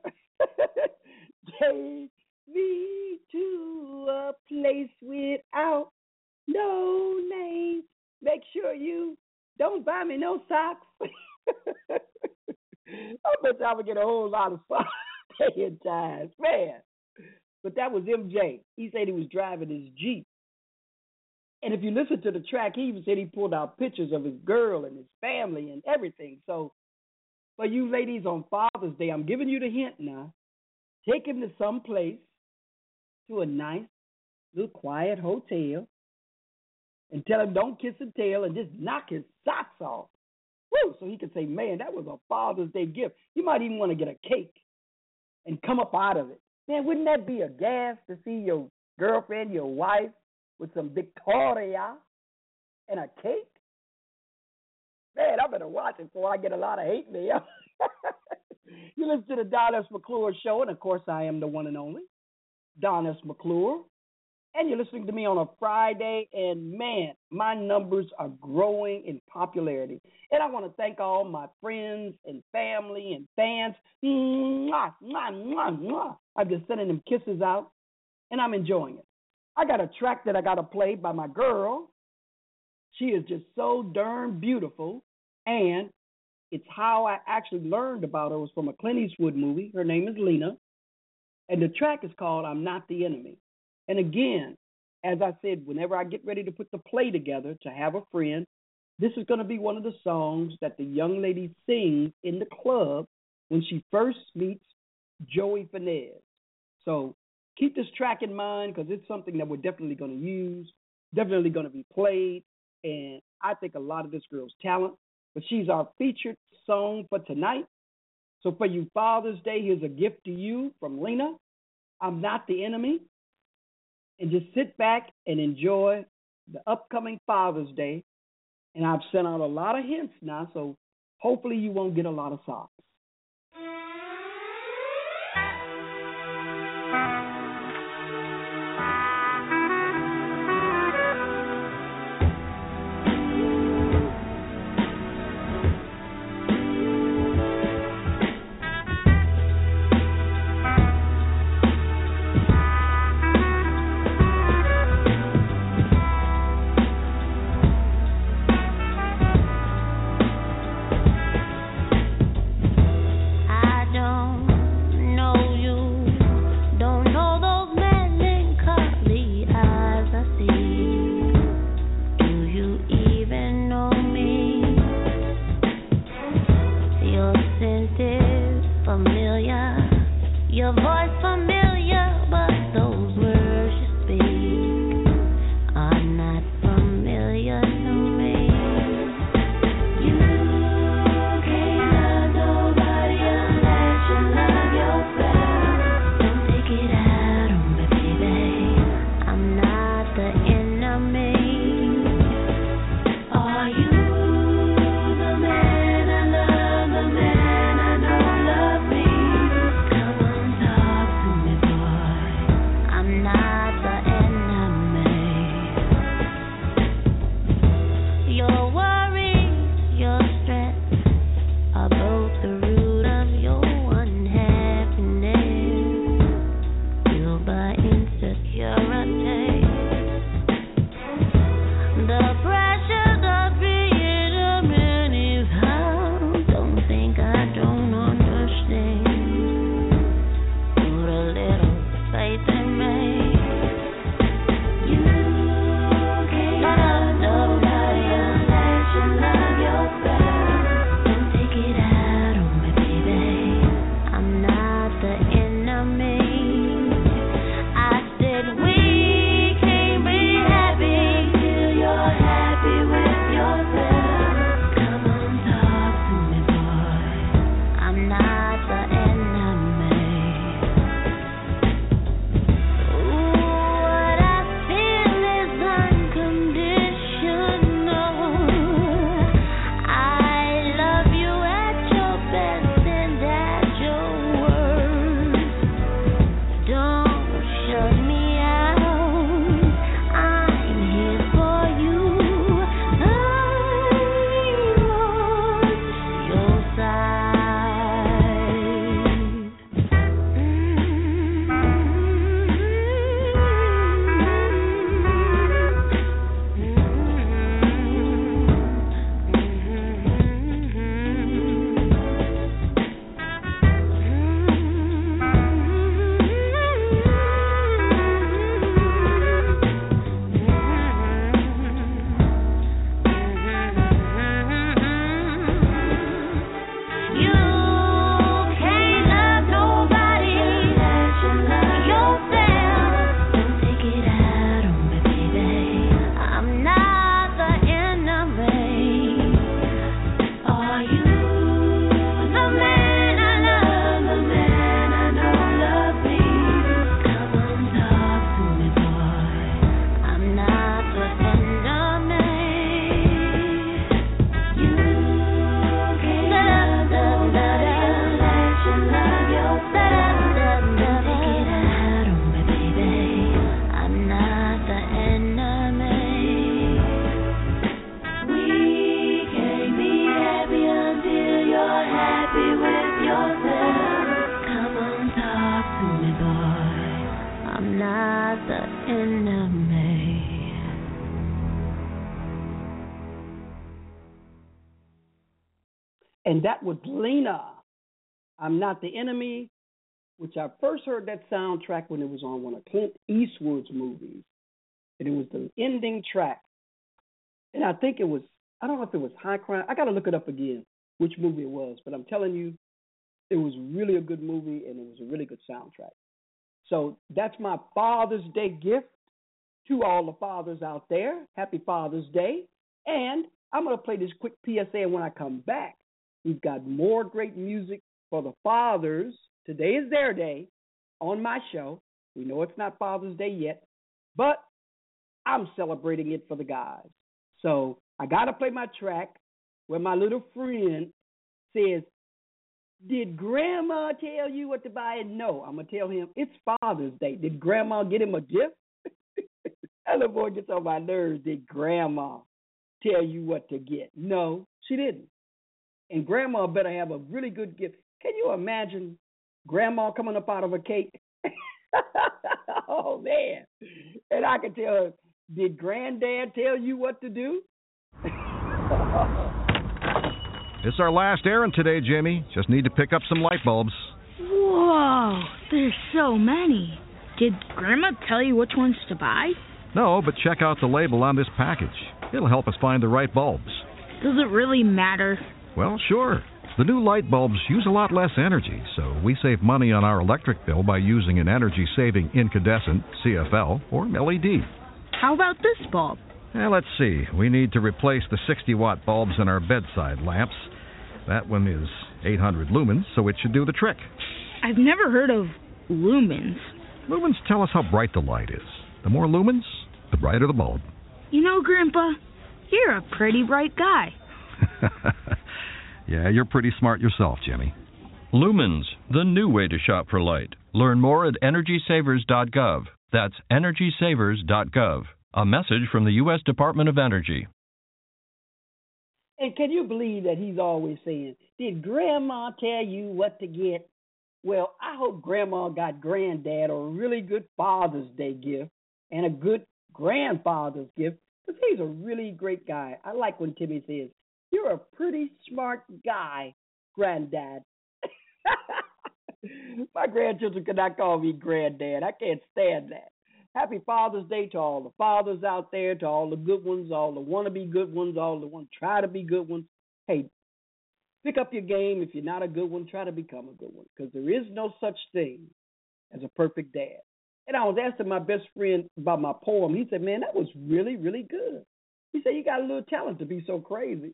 Take me to a place without no name. Make sure you don't buy me no socks. I bet I would get a whole lot of socks paying times, man. But that was MJ. He said he was driving his Jeep. And if you listen to the track, he even said he pulled out pictures of his girl and his family and everything. So for you ladies on Father's Day, I'm giving you the hint now. Take him to some place, to a nice little quiet hotel, and tell him don't kiss and tell and just knock his socks off. Woo! So he can say, man, that was a Father's Day gift. You might even want to get a cake and come up out of it. Man, wouldn't that be a gas to see your girlfriend, your wife, with some Victoria and a cake? Man, I better watch it before I get a lot of hate mail. You listen to the Don S. McClure Show, and of course I am the one and only Don S. McClure. And you're listening to me on a Friday, and man, my numbers are growing in popularity. And I want to thank all my friends and family and fans. Mwah, mwah, mwah, mwah. I'm just sending them kisses out, and I'm enjoying it. I got a track that I got to play by my girl. She is just so darn beautiful, and it's how I actually learned about her. It was from a Clint Eastwood movie. Her name is Lena, and the track is called I'm Not the Enemy. And again, as I said, whenever I get ready to put the play together to have a friend, this is going to be one of the songs that the young lady sings in the club when she first meets Joey Finez. So keep this track in mind because it's something that we're definitely going to use, definitely going to be played, and I think a lot of this girl's talent. But she's our featured song for tonight. So for you Father's Day, here's a gift to you from Lena. I'm Not the Enemy. And just sit back and enjoy the upcoming Father's Day. And I've sent out a lot of hints now, so hopefully you won't get a lot of socks. And that was Lena, I'm Not the Enemy, which I first heard that soundtrack when it was on one of Clint Eastwood's movies. And it was the ending track. And I think it was, I don't know if it was High Crime. I got to look it up again, which movie it was. But I'm telling you, it was really a good movie, and it was a really good soundtrack. So that's my Father's Day gift to all the fathers out there. Happy Father's Day. And I'm going to play this quick PSA, and when I come back, we've got more great music for the fathers. Today is their day on my show. We know it's not Father's Day yet, but I'm celebrating it for the guys. So I got to play my track where my little friend says, did Grandma tell you what to buy? And no, I'm going to tell him it's Father's Day. Did Grandma get him a gift? That little boy gets on my nerves. Did Grandma tell you what to get? No, she didn't. And Grandma better have a really good gift. Can you imagine Grandma coming up out of a cake? Oh, man. And I can tell her, did Granddad tell you what to do? It's our last errand today, Jimmy. Just need to pick up some light bulbs. Whoa, there's so many. Did Grandma tell you which ones to buy? No, but check out the label on this package. It'll help us find the right bulbs. Does it really matter? Well, sure. The new light bulbs use a lot less energy, so we save money on our electric bill by using an energy-saving incandescent, CFL, or LED. How about this bulb? Let's see. We need to replace the 60-watt bulbs in our bedside lamps. That one is 800 lumens, so it should do the trick. I've never heard of lumens. Lumens tell us how bright the light is. The more lumens, the brighter the bulb. You know, Grandpa, you're a pretty bright guy. Yeah, you're pretty smart yourself, Jimmy. Lumens, the new way to shop for light. Learn more at EnergySavers.gov. That's EnergySavers.gov. A message from the U.S. Department of Energy. And can you believe that he's always saying, did Grandma tell you what to get? Well, I hope Grandma got Granddad a really good Father's Day gift and a good grandfather's gift, because he's a really great guy. I like when Timmy says, you're a pretty smart guy, Granddad. My grandchildren could not call me Granddad. I can't stand that. Happy Father's Day to all the fathers out there, to all the good ones, all the wannabe good ones, all the ones try to be good ones. Hey, pick up your game. If you're not a good one, try to become a good one, because there is no such thing as a perfect dad. And I was asking my best friend about my poem. He said, man, that was really, really good. He said, you got a little talent to be so crazy.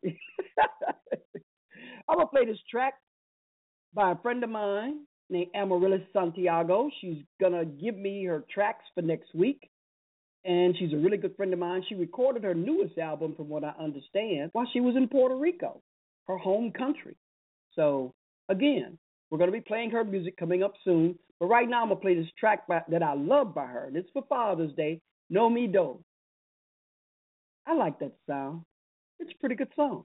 I'm going to play this track by a friend of mine named Amaryllis Santiago. She's going to give me her tracks for next week. And she's a really good friend of mine. She recorded her newest album, from what I understand, while she was in Puerto Rico, her home country. So, again, we're going to be playing her music coming up soon. But right now, I'm going to play this track that I love by her. And it's for Father's Day, No Me Do. I like that sound. It's a pretty good song.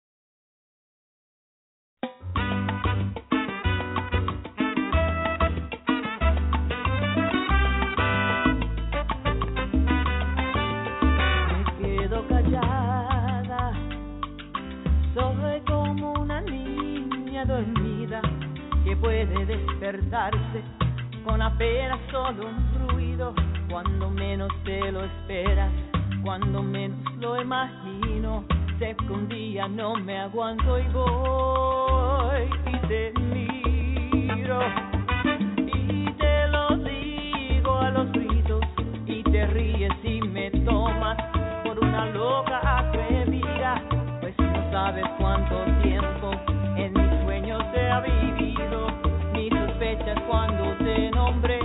Soy como una niña dormida que puede despertarse con apenas solo un ruido cuando menos te lo esperas, cuando menos lo imagino. Sé que un día no me aguanto y voy y te miro y te lo digo a los gritos y te ríes y me tomas por una loca atrevida. Sabes cuánto tiempo en mis sueños te ha vivido, ni sospechas cuando te nombré.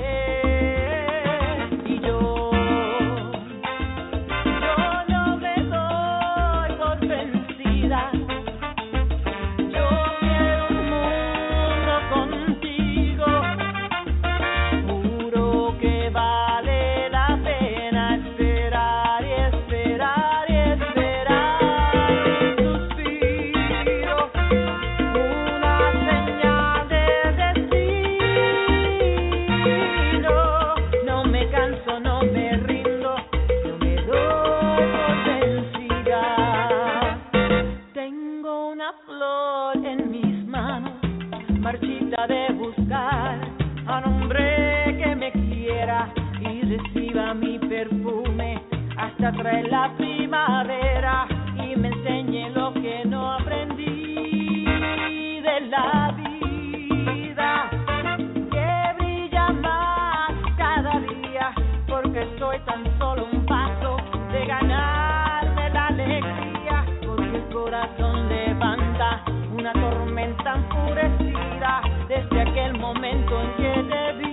Y yo no me doy por vencida. Yo quiero un mundo contigo. Juro que vale la pena esperar y esperar y esperar. Una señal una flor en mis manos, marchita de buscar a un hombre que me quiera y reciba mi perfume hasta traer la primavera y me enseñe lo que no aprendí de la vida, que brilla más cada día, porque soy tan solo un paso de ganarme la alegría, porque el corazón levanta una tormenta enfurecida desde aquel momento en que te vi.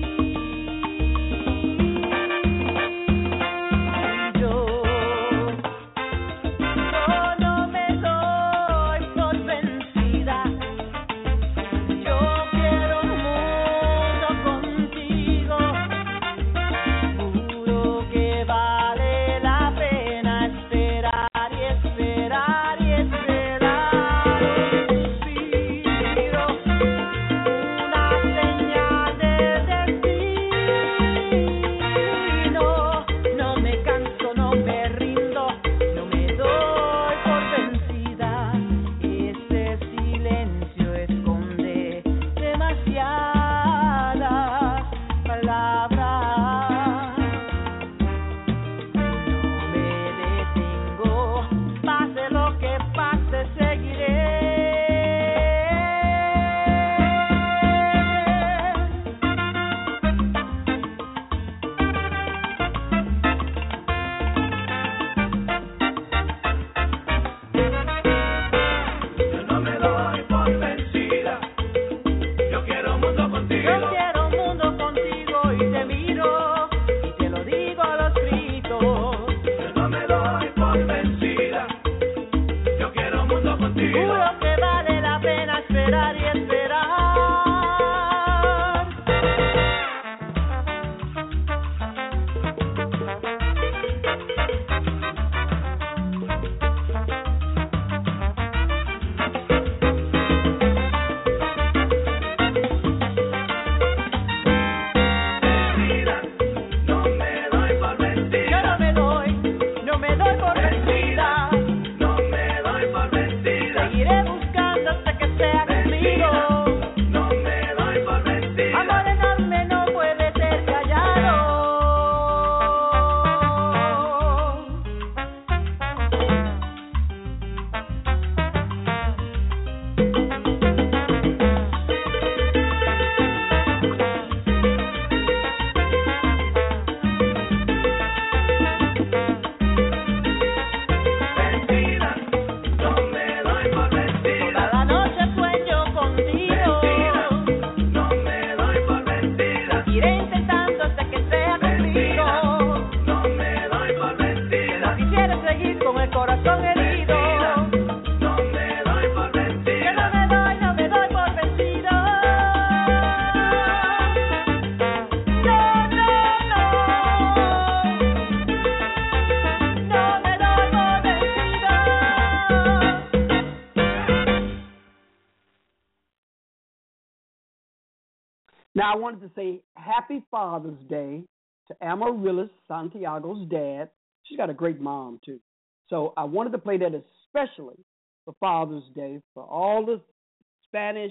Now, I wanted to say Happy Father's Day to Amaryllis, Santiago's dad. She's got a great mom, too. So I wanted to play that especially for Father's Day for all the Spanish,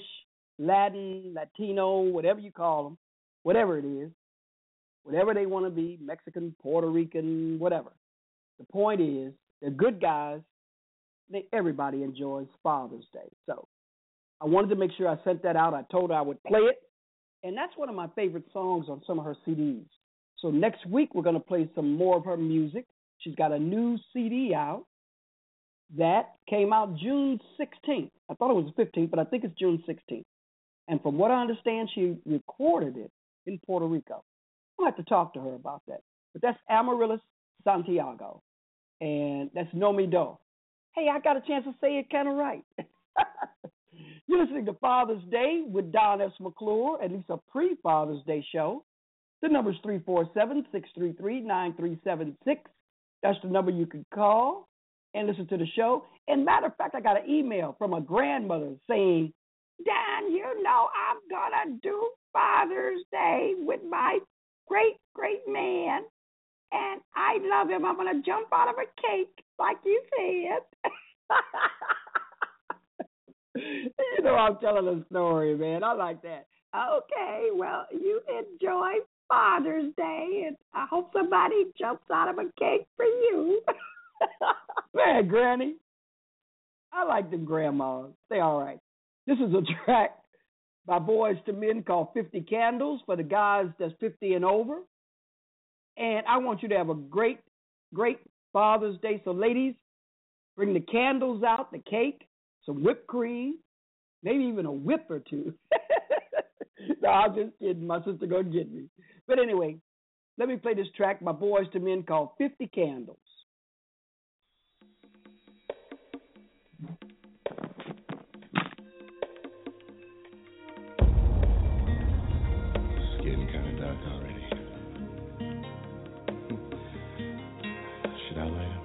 Latin, Latino, whatever you call them, whatever it is, whatever they want to be, Mexican, Puerto Rican, whatever. The point is, they're good guys. Everybody enjoys Father's Day. So I wanted to make sure I sent that out. I told her I would play it. And that's one of my favorite songs on some of her CDs. So next week, we're going to play some more of her music. She's got a new CD out that came out June 16th. I thought it was the 15th, but I think it's June 16th. And from what I understand, she recorded it in Puerto Rico. I'll have to talk to her about that. But that's Amaryllis Santiago. And that's No Me Do. Hey, I got a chance to say it kind of right. You're listening to Father's Day with Don S. McClure, at least a pre-Father's Day show. The number is 347-633-9376. That's the number you can call and listen to the show. And matter of fact, I got an email from a grandmother saying, Don, you know I'm going to do Father's Day with my great man, and I love him. I'm going to jump out of a cake, like you said. You know, I'm telling a story, man. I like that. Okay, well, you enjoy Father's Day, and I hope somebody jumps out of a cake for you. Man, Granny, I like them grandmas. They all right. This is a track by Boys to Men called 50 Candles for the guys that's 50 and over. And I want you to have a great, great Father's Day. So, ladies, bring the candles out, the cake, some whipped cream, maybe even a whip or two. No, I'm just kidding. My sister going to get me. But anyway, let me play this track by Boys to Men called 50 Candles. It's getting kind of dark already. Should I light up?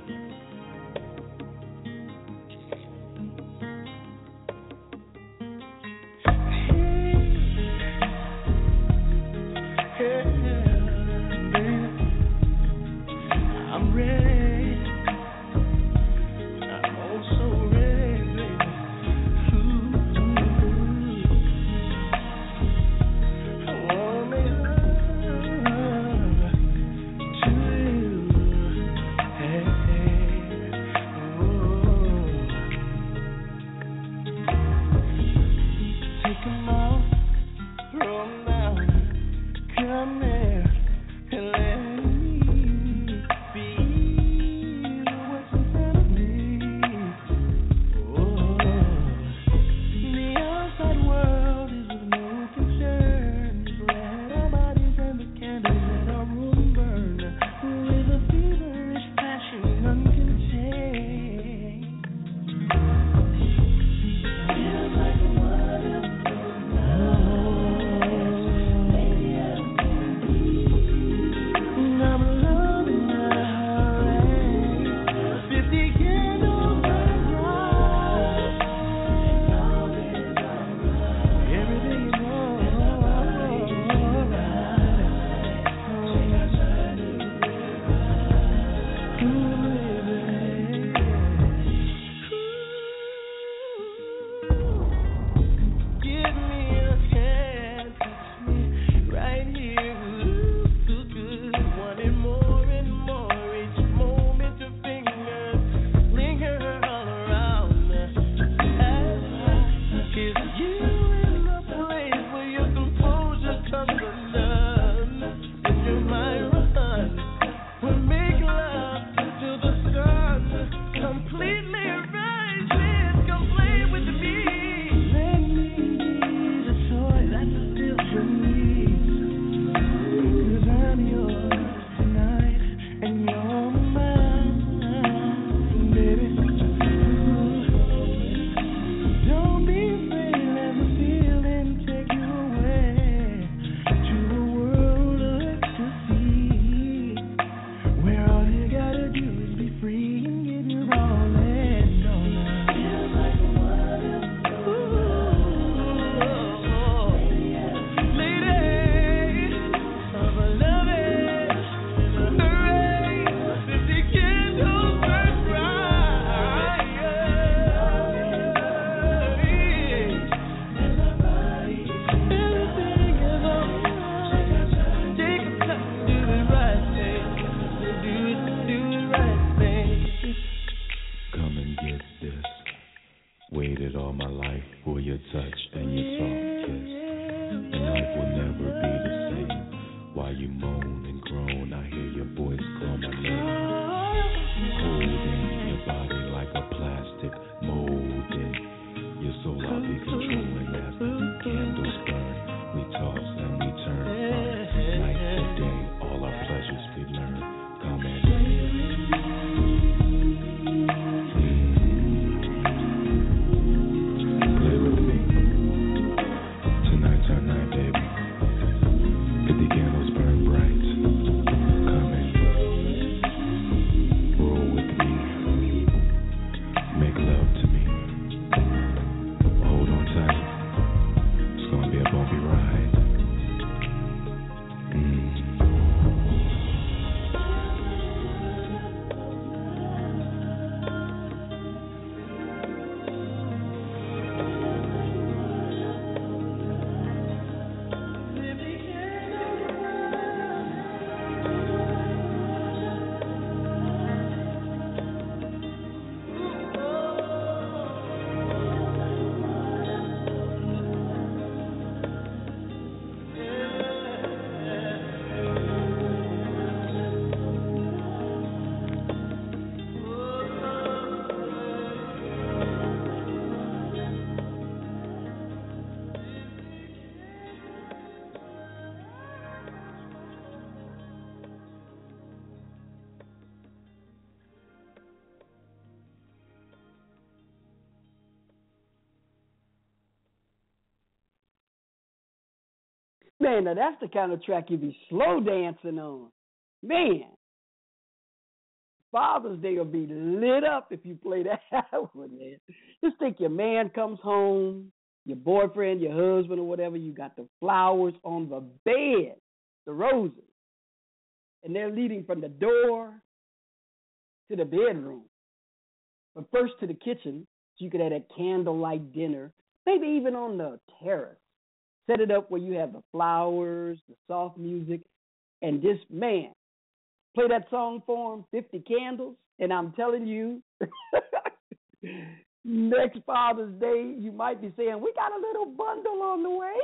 Man, now that's the kind of track you be slow dancing on. Man, Father's Day will be lit up if you play that one, man. Just think your man comes home, your boyfriend, your husband or whatever, you got the flowers on the bed, the roses, and they're leading from the door to the bedroom. But first to the kitchen, so you could have that candlelight dinner, maybe even on the terrace. Set it up where you have the flowers, the soft music, and just, man, play that song for them, 50 Candles, and I'm telling you, next Father's Day, you might be saying, we got a little bundle on the way.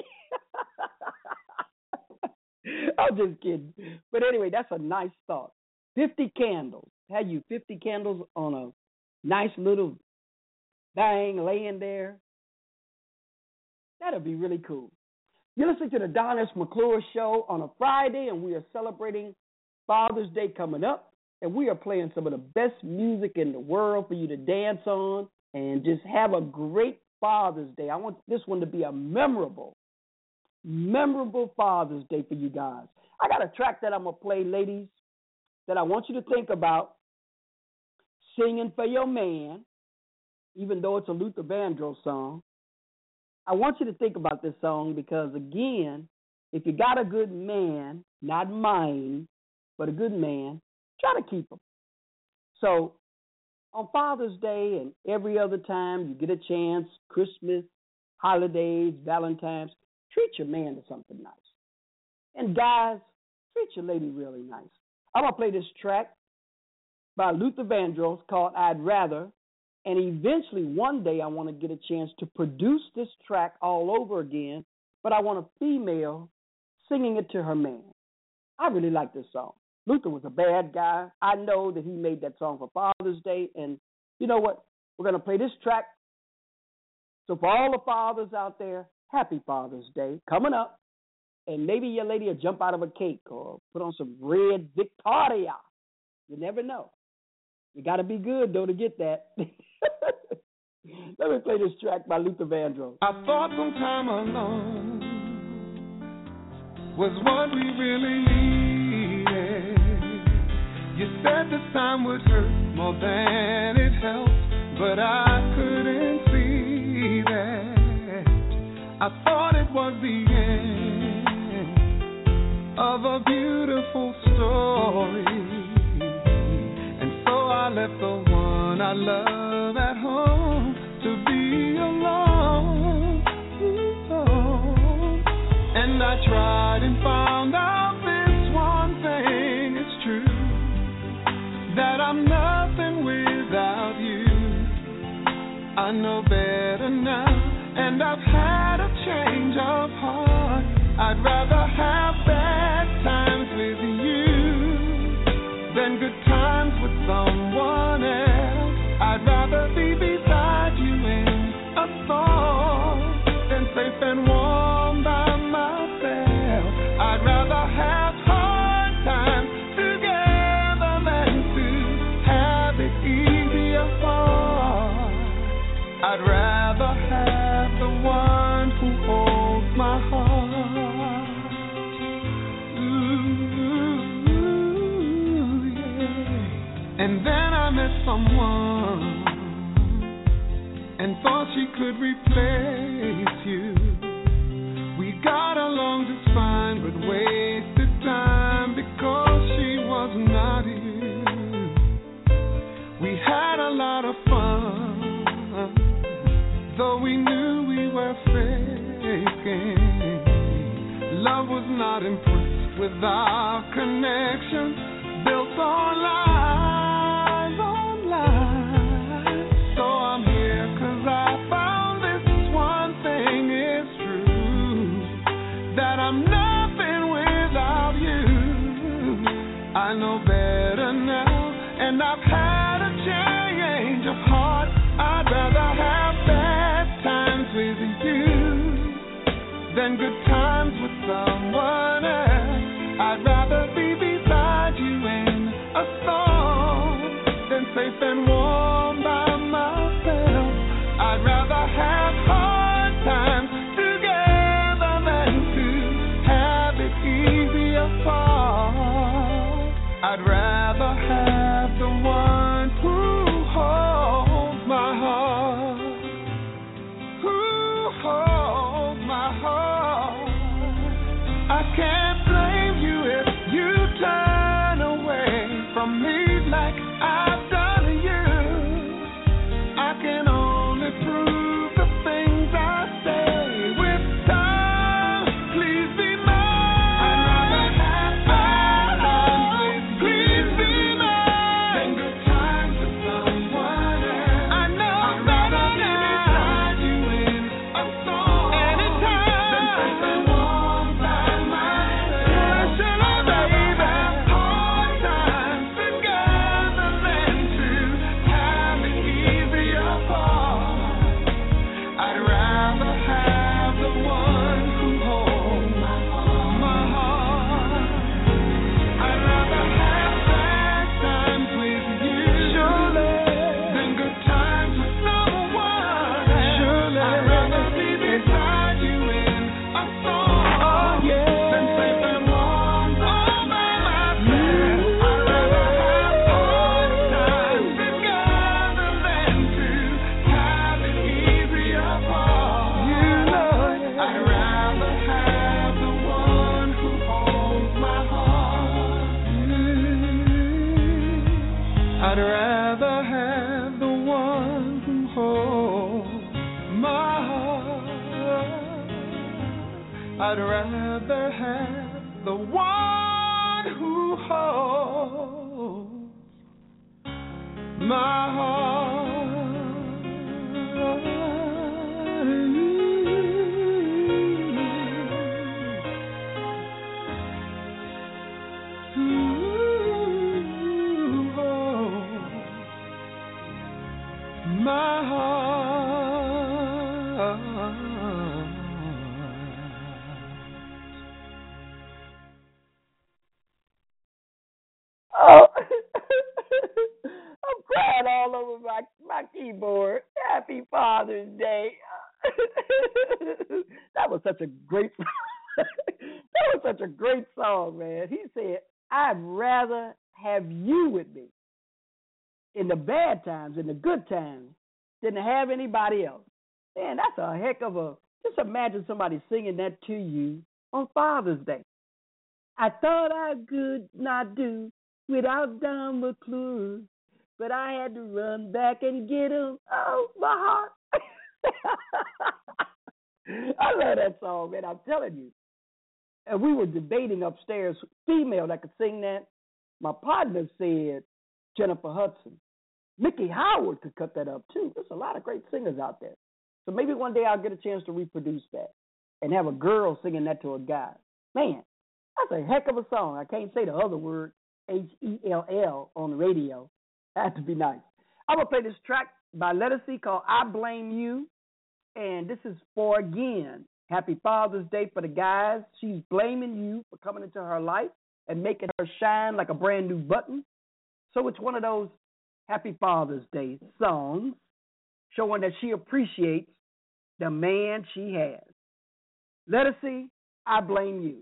I'm just kidding. But anyway, that's a nice thought. 50 candles. Have you 50 candles on a nice little thing laying there? That'll be really cool. You're listening to the Don S. McClure Show on a Friday, and we are celebrating Father's Day coming up, and we are playing some of the best music in the world for you to dance on and just have a great Father's Day. I want this one to be a memorable Father's Day for you guys. I got a track that I'm going to play, ladies, that I want you to think about singing for your man, even though it's a Luther Vandross song. I want you to think about this song because, again, if you got a good man, not mine, but a good man, try to keep him. So on Father's Day and every other time you get a chance, Christmas, holidays, Valentine's, treat your man to something nice. And guys, treat your lady really nice. I'm going to play this track by Luther Vandross called I'd Rather. And eventually, one day, I want to get a chance to produce this track all over again, but I want a female singing it to her man. I really like this song. Luther was a bad guy. I know that he made that song for Father's Day, and you know what? We're going to play this track. So for all the fathers out there, happy Father's Day coming up, and maybe your lady will jump out of a cake or put on some red Victoria. You never know. You got to be good, though, to get that. Let me play this track by Luther Vandross. I thought some time alone was what we really needed. You said this time would hurt more than it helped, but I couldn't see that. I thought it was the end of a beautiful story, and so I left the one I love at home to be alone. And I tried and found out this one thing is true, that I'm nothing without you. I know better now, and I've had a change of heart. I'd rather have bad times with you than good times with someone else. I'd rather be beside you in a song than safe and warm by myself. I'd rather have hard times together than to have it easy apart. I'd rather have the one who holds my heart. Ooh, yeah. And then I met someone and thought she could replace you. We got along just fine, but wasted time because she was not you. We had a lot of fun, though we knew we were faking. Love was not impressed with our connection, built on lies, on lies. So I'm here 'cause I found this one thing is true, that I'm nothing without you. I know better now, and I've had a change of heart. I'd rather have bad times with you than good times with someone else. I'd rather be beside you in a storm than safe and warm by myself. I'd rather have hard times together than to have hold my heart. I can't blame you if you turn away from me like I've done you. I can only prove the things I say with time. Please be mine. I'd rather have bad times. Please be mine than good times with someone else. I know better now. Beside you in a storm. Anytime. Than safe and warm by myself. Should I, baby, have hard times together than to have it easy apart. I'd rather have the one who holds my heart. I'd rather have bad times with you, surely, than good times with someone else. Surely, I'd rather be beside you in a storm, than safe and warm all by myself. I'd rather have hard times together than to have it easy apart. I'd rather have the one who holds my heart. I'd rather have the one who holds my heart. I'd rather have the one who holds my Oh, I'm crying all over my keyboard. Happy Father's Day. That was such a great song, man. He said, I'd rather have you with me in the bad times, in the good times, than to have anybody else. Man, that's a heck of a, just imagine somebody singing that to you on Father's Day. I thought I could not do without Don McClure, but I had to run back and get him. Oh, my heart. I love that song, man. I'm telling you. And we were debating upstairs, female that could sing that. My partner said Jennifer Hudson. Mickey Howard could cut that up, too. There's a lot of great singers out there. So maybe one day I'll get a chance to reproduce that and have a girl singing that to a guy. Man, that's a heck of a song. I can't say the other word, Hell, on the radio. That had to be nice. I'm going to play this track by Lettucey called I Blame You. And this is for, again, Happy Father's Day for the guys. She's blaming you for coming into her life and making her shine like a brand new button. So it's one of those Happy Father's Day songs showing that she appreciates the man she has. Lettucey, I Blame You.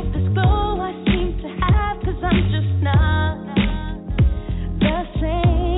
I'm just not the same.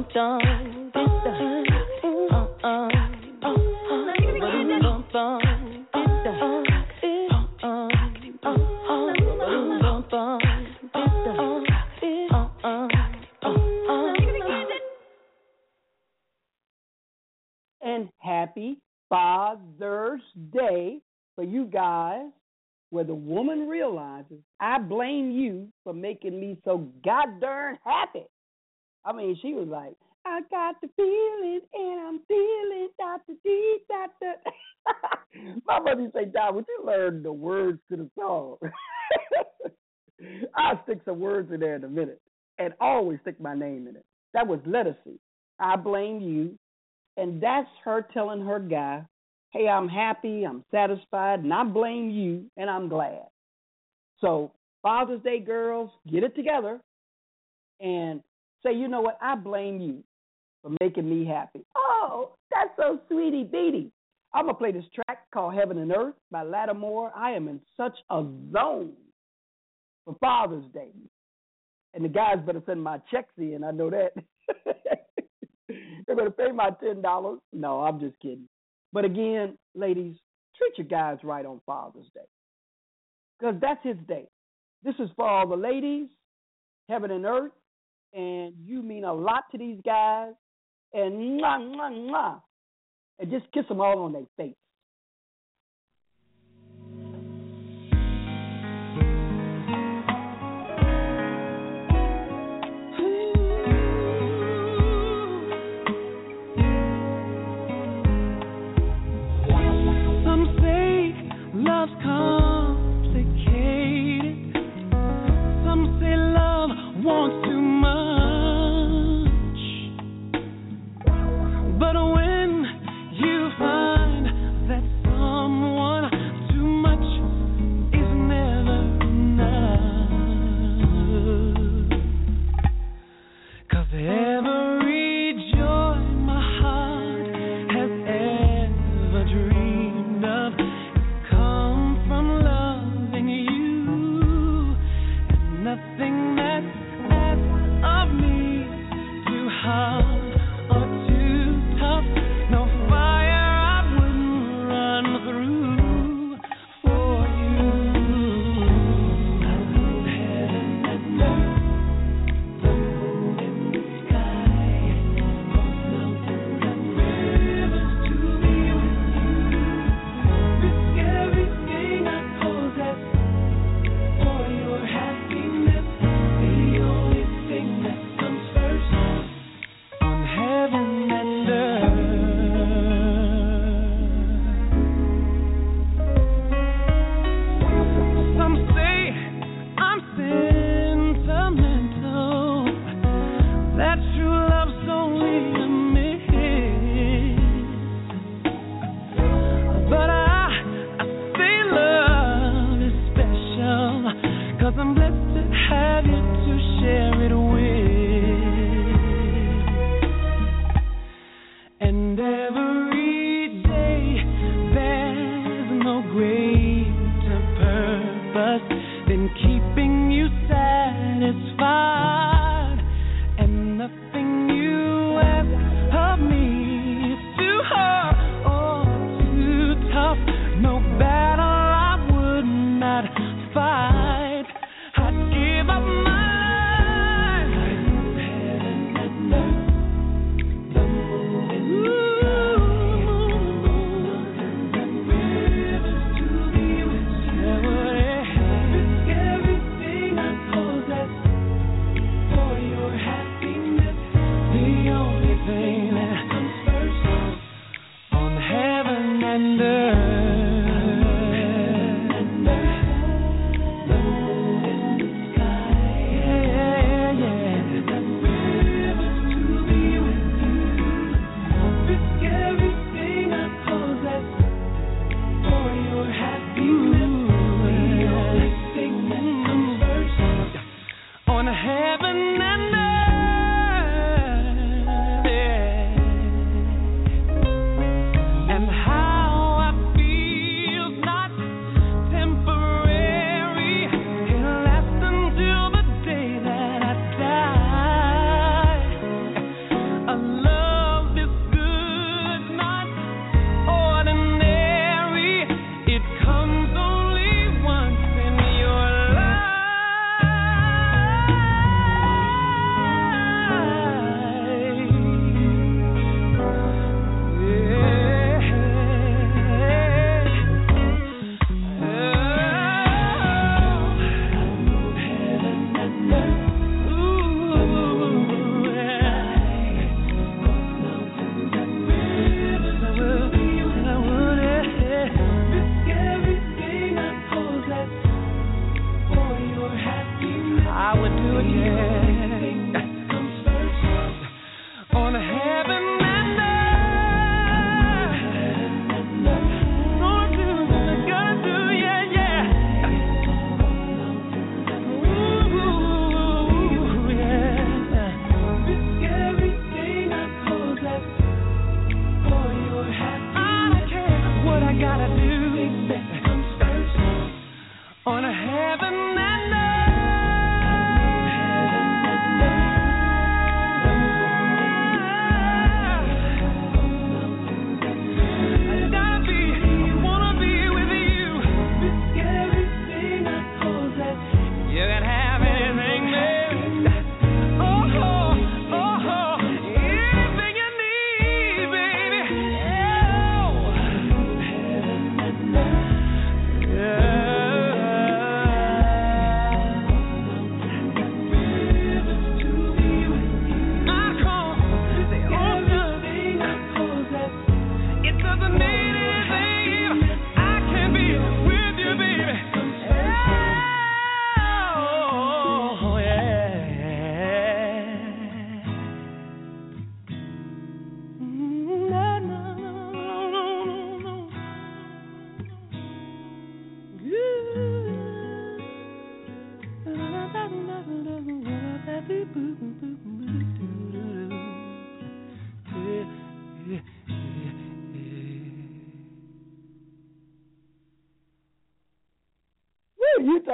And happy Father's Day for you guys, where the woman realizes I blame you for making me so goddamn happy. I mean, she was like, I got the feeling and I'm feeling da-da-dee-da-da. My mother used to say, Don, would you learn the words to the song? I'll stick some words in there in a minute and always stick my name in it. That was Lettucey. I blame you. And that's her telling her guy, hey, I'm happy, I'm satisfied, and I blame you, and I'm glad. So Father's Day, girls, get it together and say, you know what, I blame you for making me happy. Oh, that's so sweetie beatie. I'm going to play this track called Heaven and Earth by Lattimore. I am in such a zone for Father's Day. And the guys better send my checks in, I know that. They're going to pay my $10. No, I'm just kidding. But again, ladies, treat your guys right on Father's Day, because that's his day. This is for all the ladies, Heaven and Earth, and you mean a lot to these guys. And mwah, mwah, mwah. And just kiss them all on their face. Love's complicated. Some say love wants too much. But when you find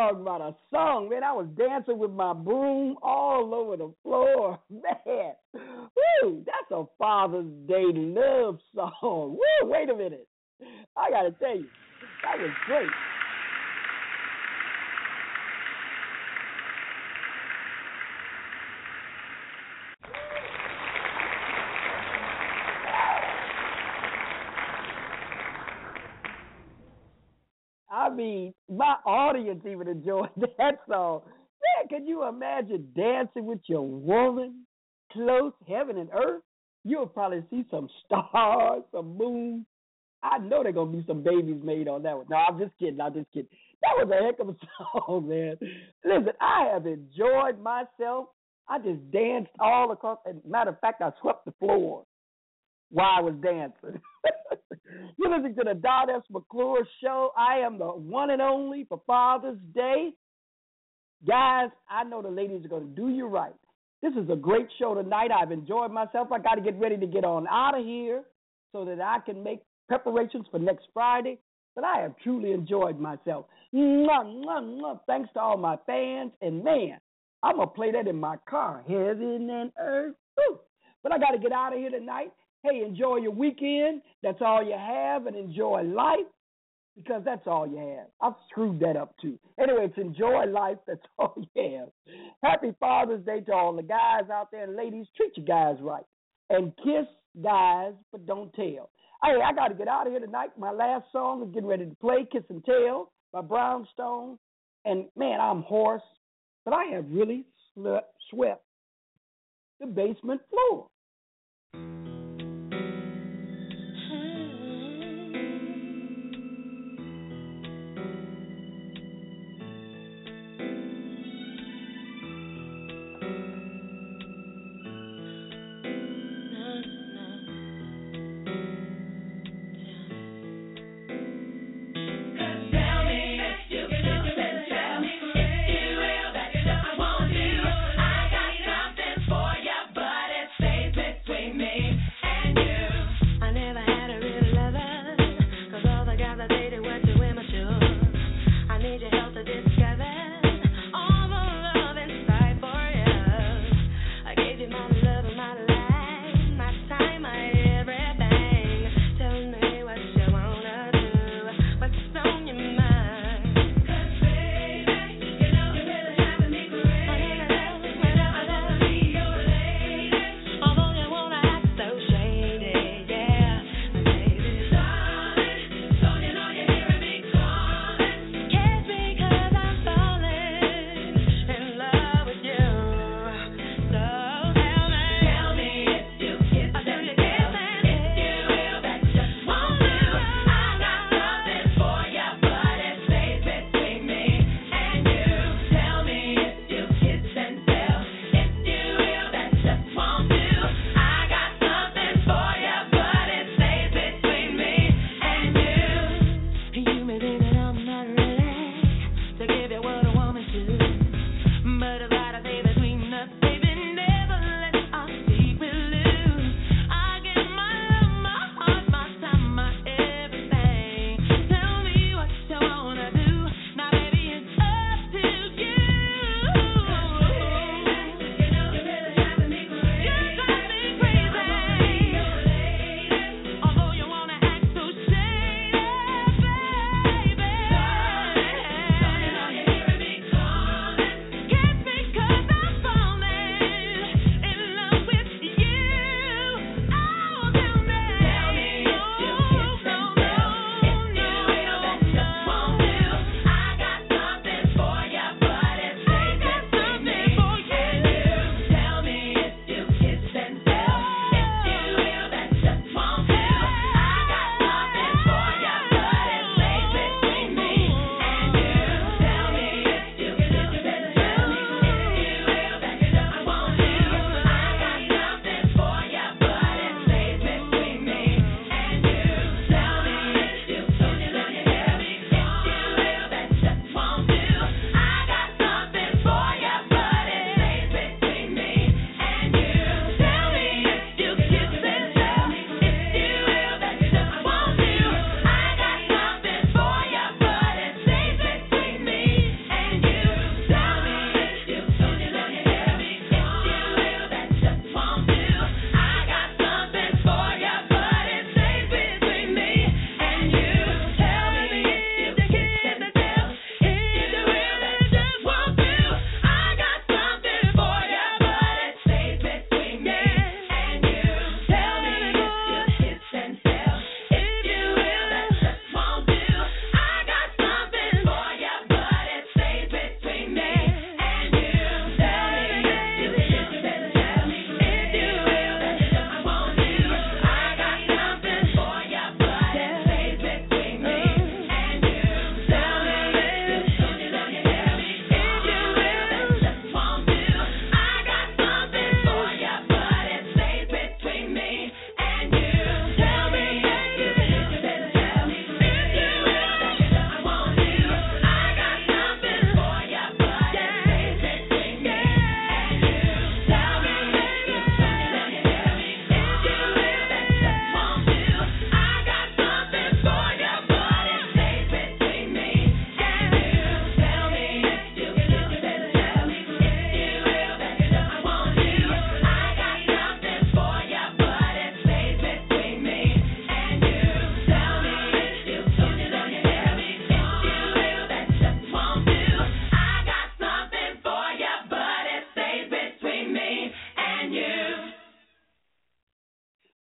talking about a song, man. I was dancing with my broom all over the floor, man. Woo, that's a Father's Day love song. Woo, wait a minute. I got to tell you, that was great. I mean, my audience even enjoyed that song. Man, can you imagine dancing with your woman close, heaven and earth? You'll probably see some stars, some moon. I know there's going to be some babies made on that one. No, I'm just kidding. That was a heck of a song, man. Listen, I have enjoyed myself. I just danced all across. As a matter of fact, I swept the floor while I was dancing. You're listening to the Don S. McClure Show. I am the one and only for Father's Day. Guys, I know the ladies are going to do you right. This is a great show tonight. I've enjoyed myself. I got to get ready to get on out of here so that I can make preparations for next Friday. But I have truly enjoyed myself. Mwah, mwah, mwah. Thanks to all my fans. And, man, I'm going to play that in my car. Heaven and earth. Woo. But I got to get out of here tonight. Hey, enjoy your weekend. That's all you have. And enjoy life because that's all you have. I've screwed that up, too. Anyway, it's enjoy life. That's all you have. Happy Father's Day to all the guys out there. And ladies, treat your guys right. And kiss guys, but don't tell. Hey, I got to get out of here tonight. My last song is getting ready to play, Kiss and Tell by Brownstone. And, man, I'm hoarse, but I have really swept the basement floor. Say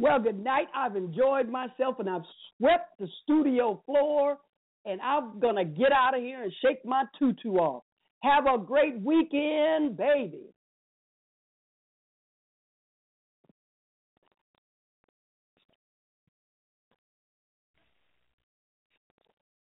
Well, good night. I've enjoyed myself, and I've swept the studio floor, and I'm going to get out of here and shake my tutu off. Have a great weekend, baby.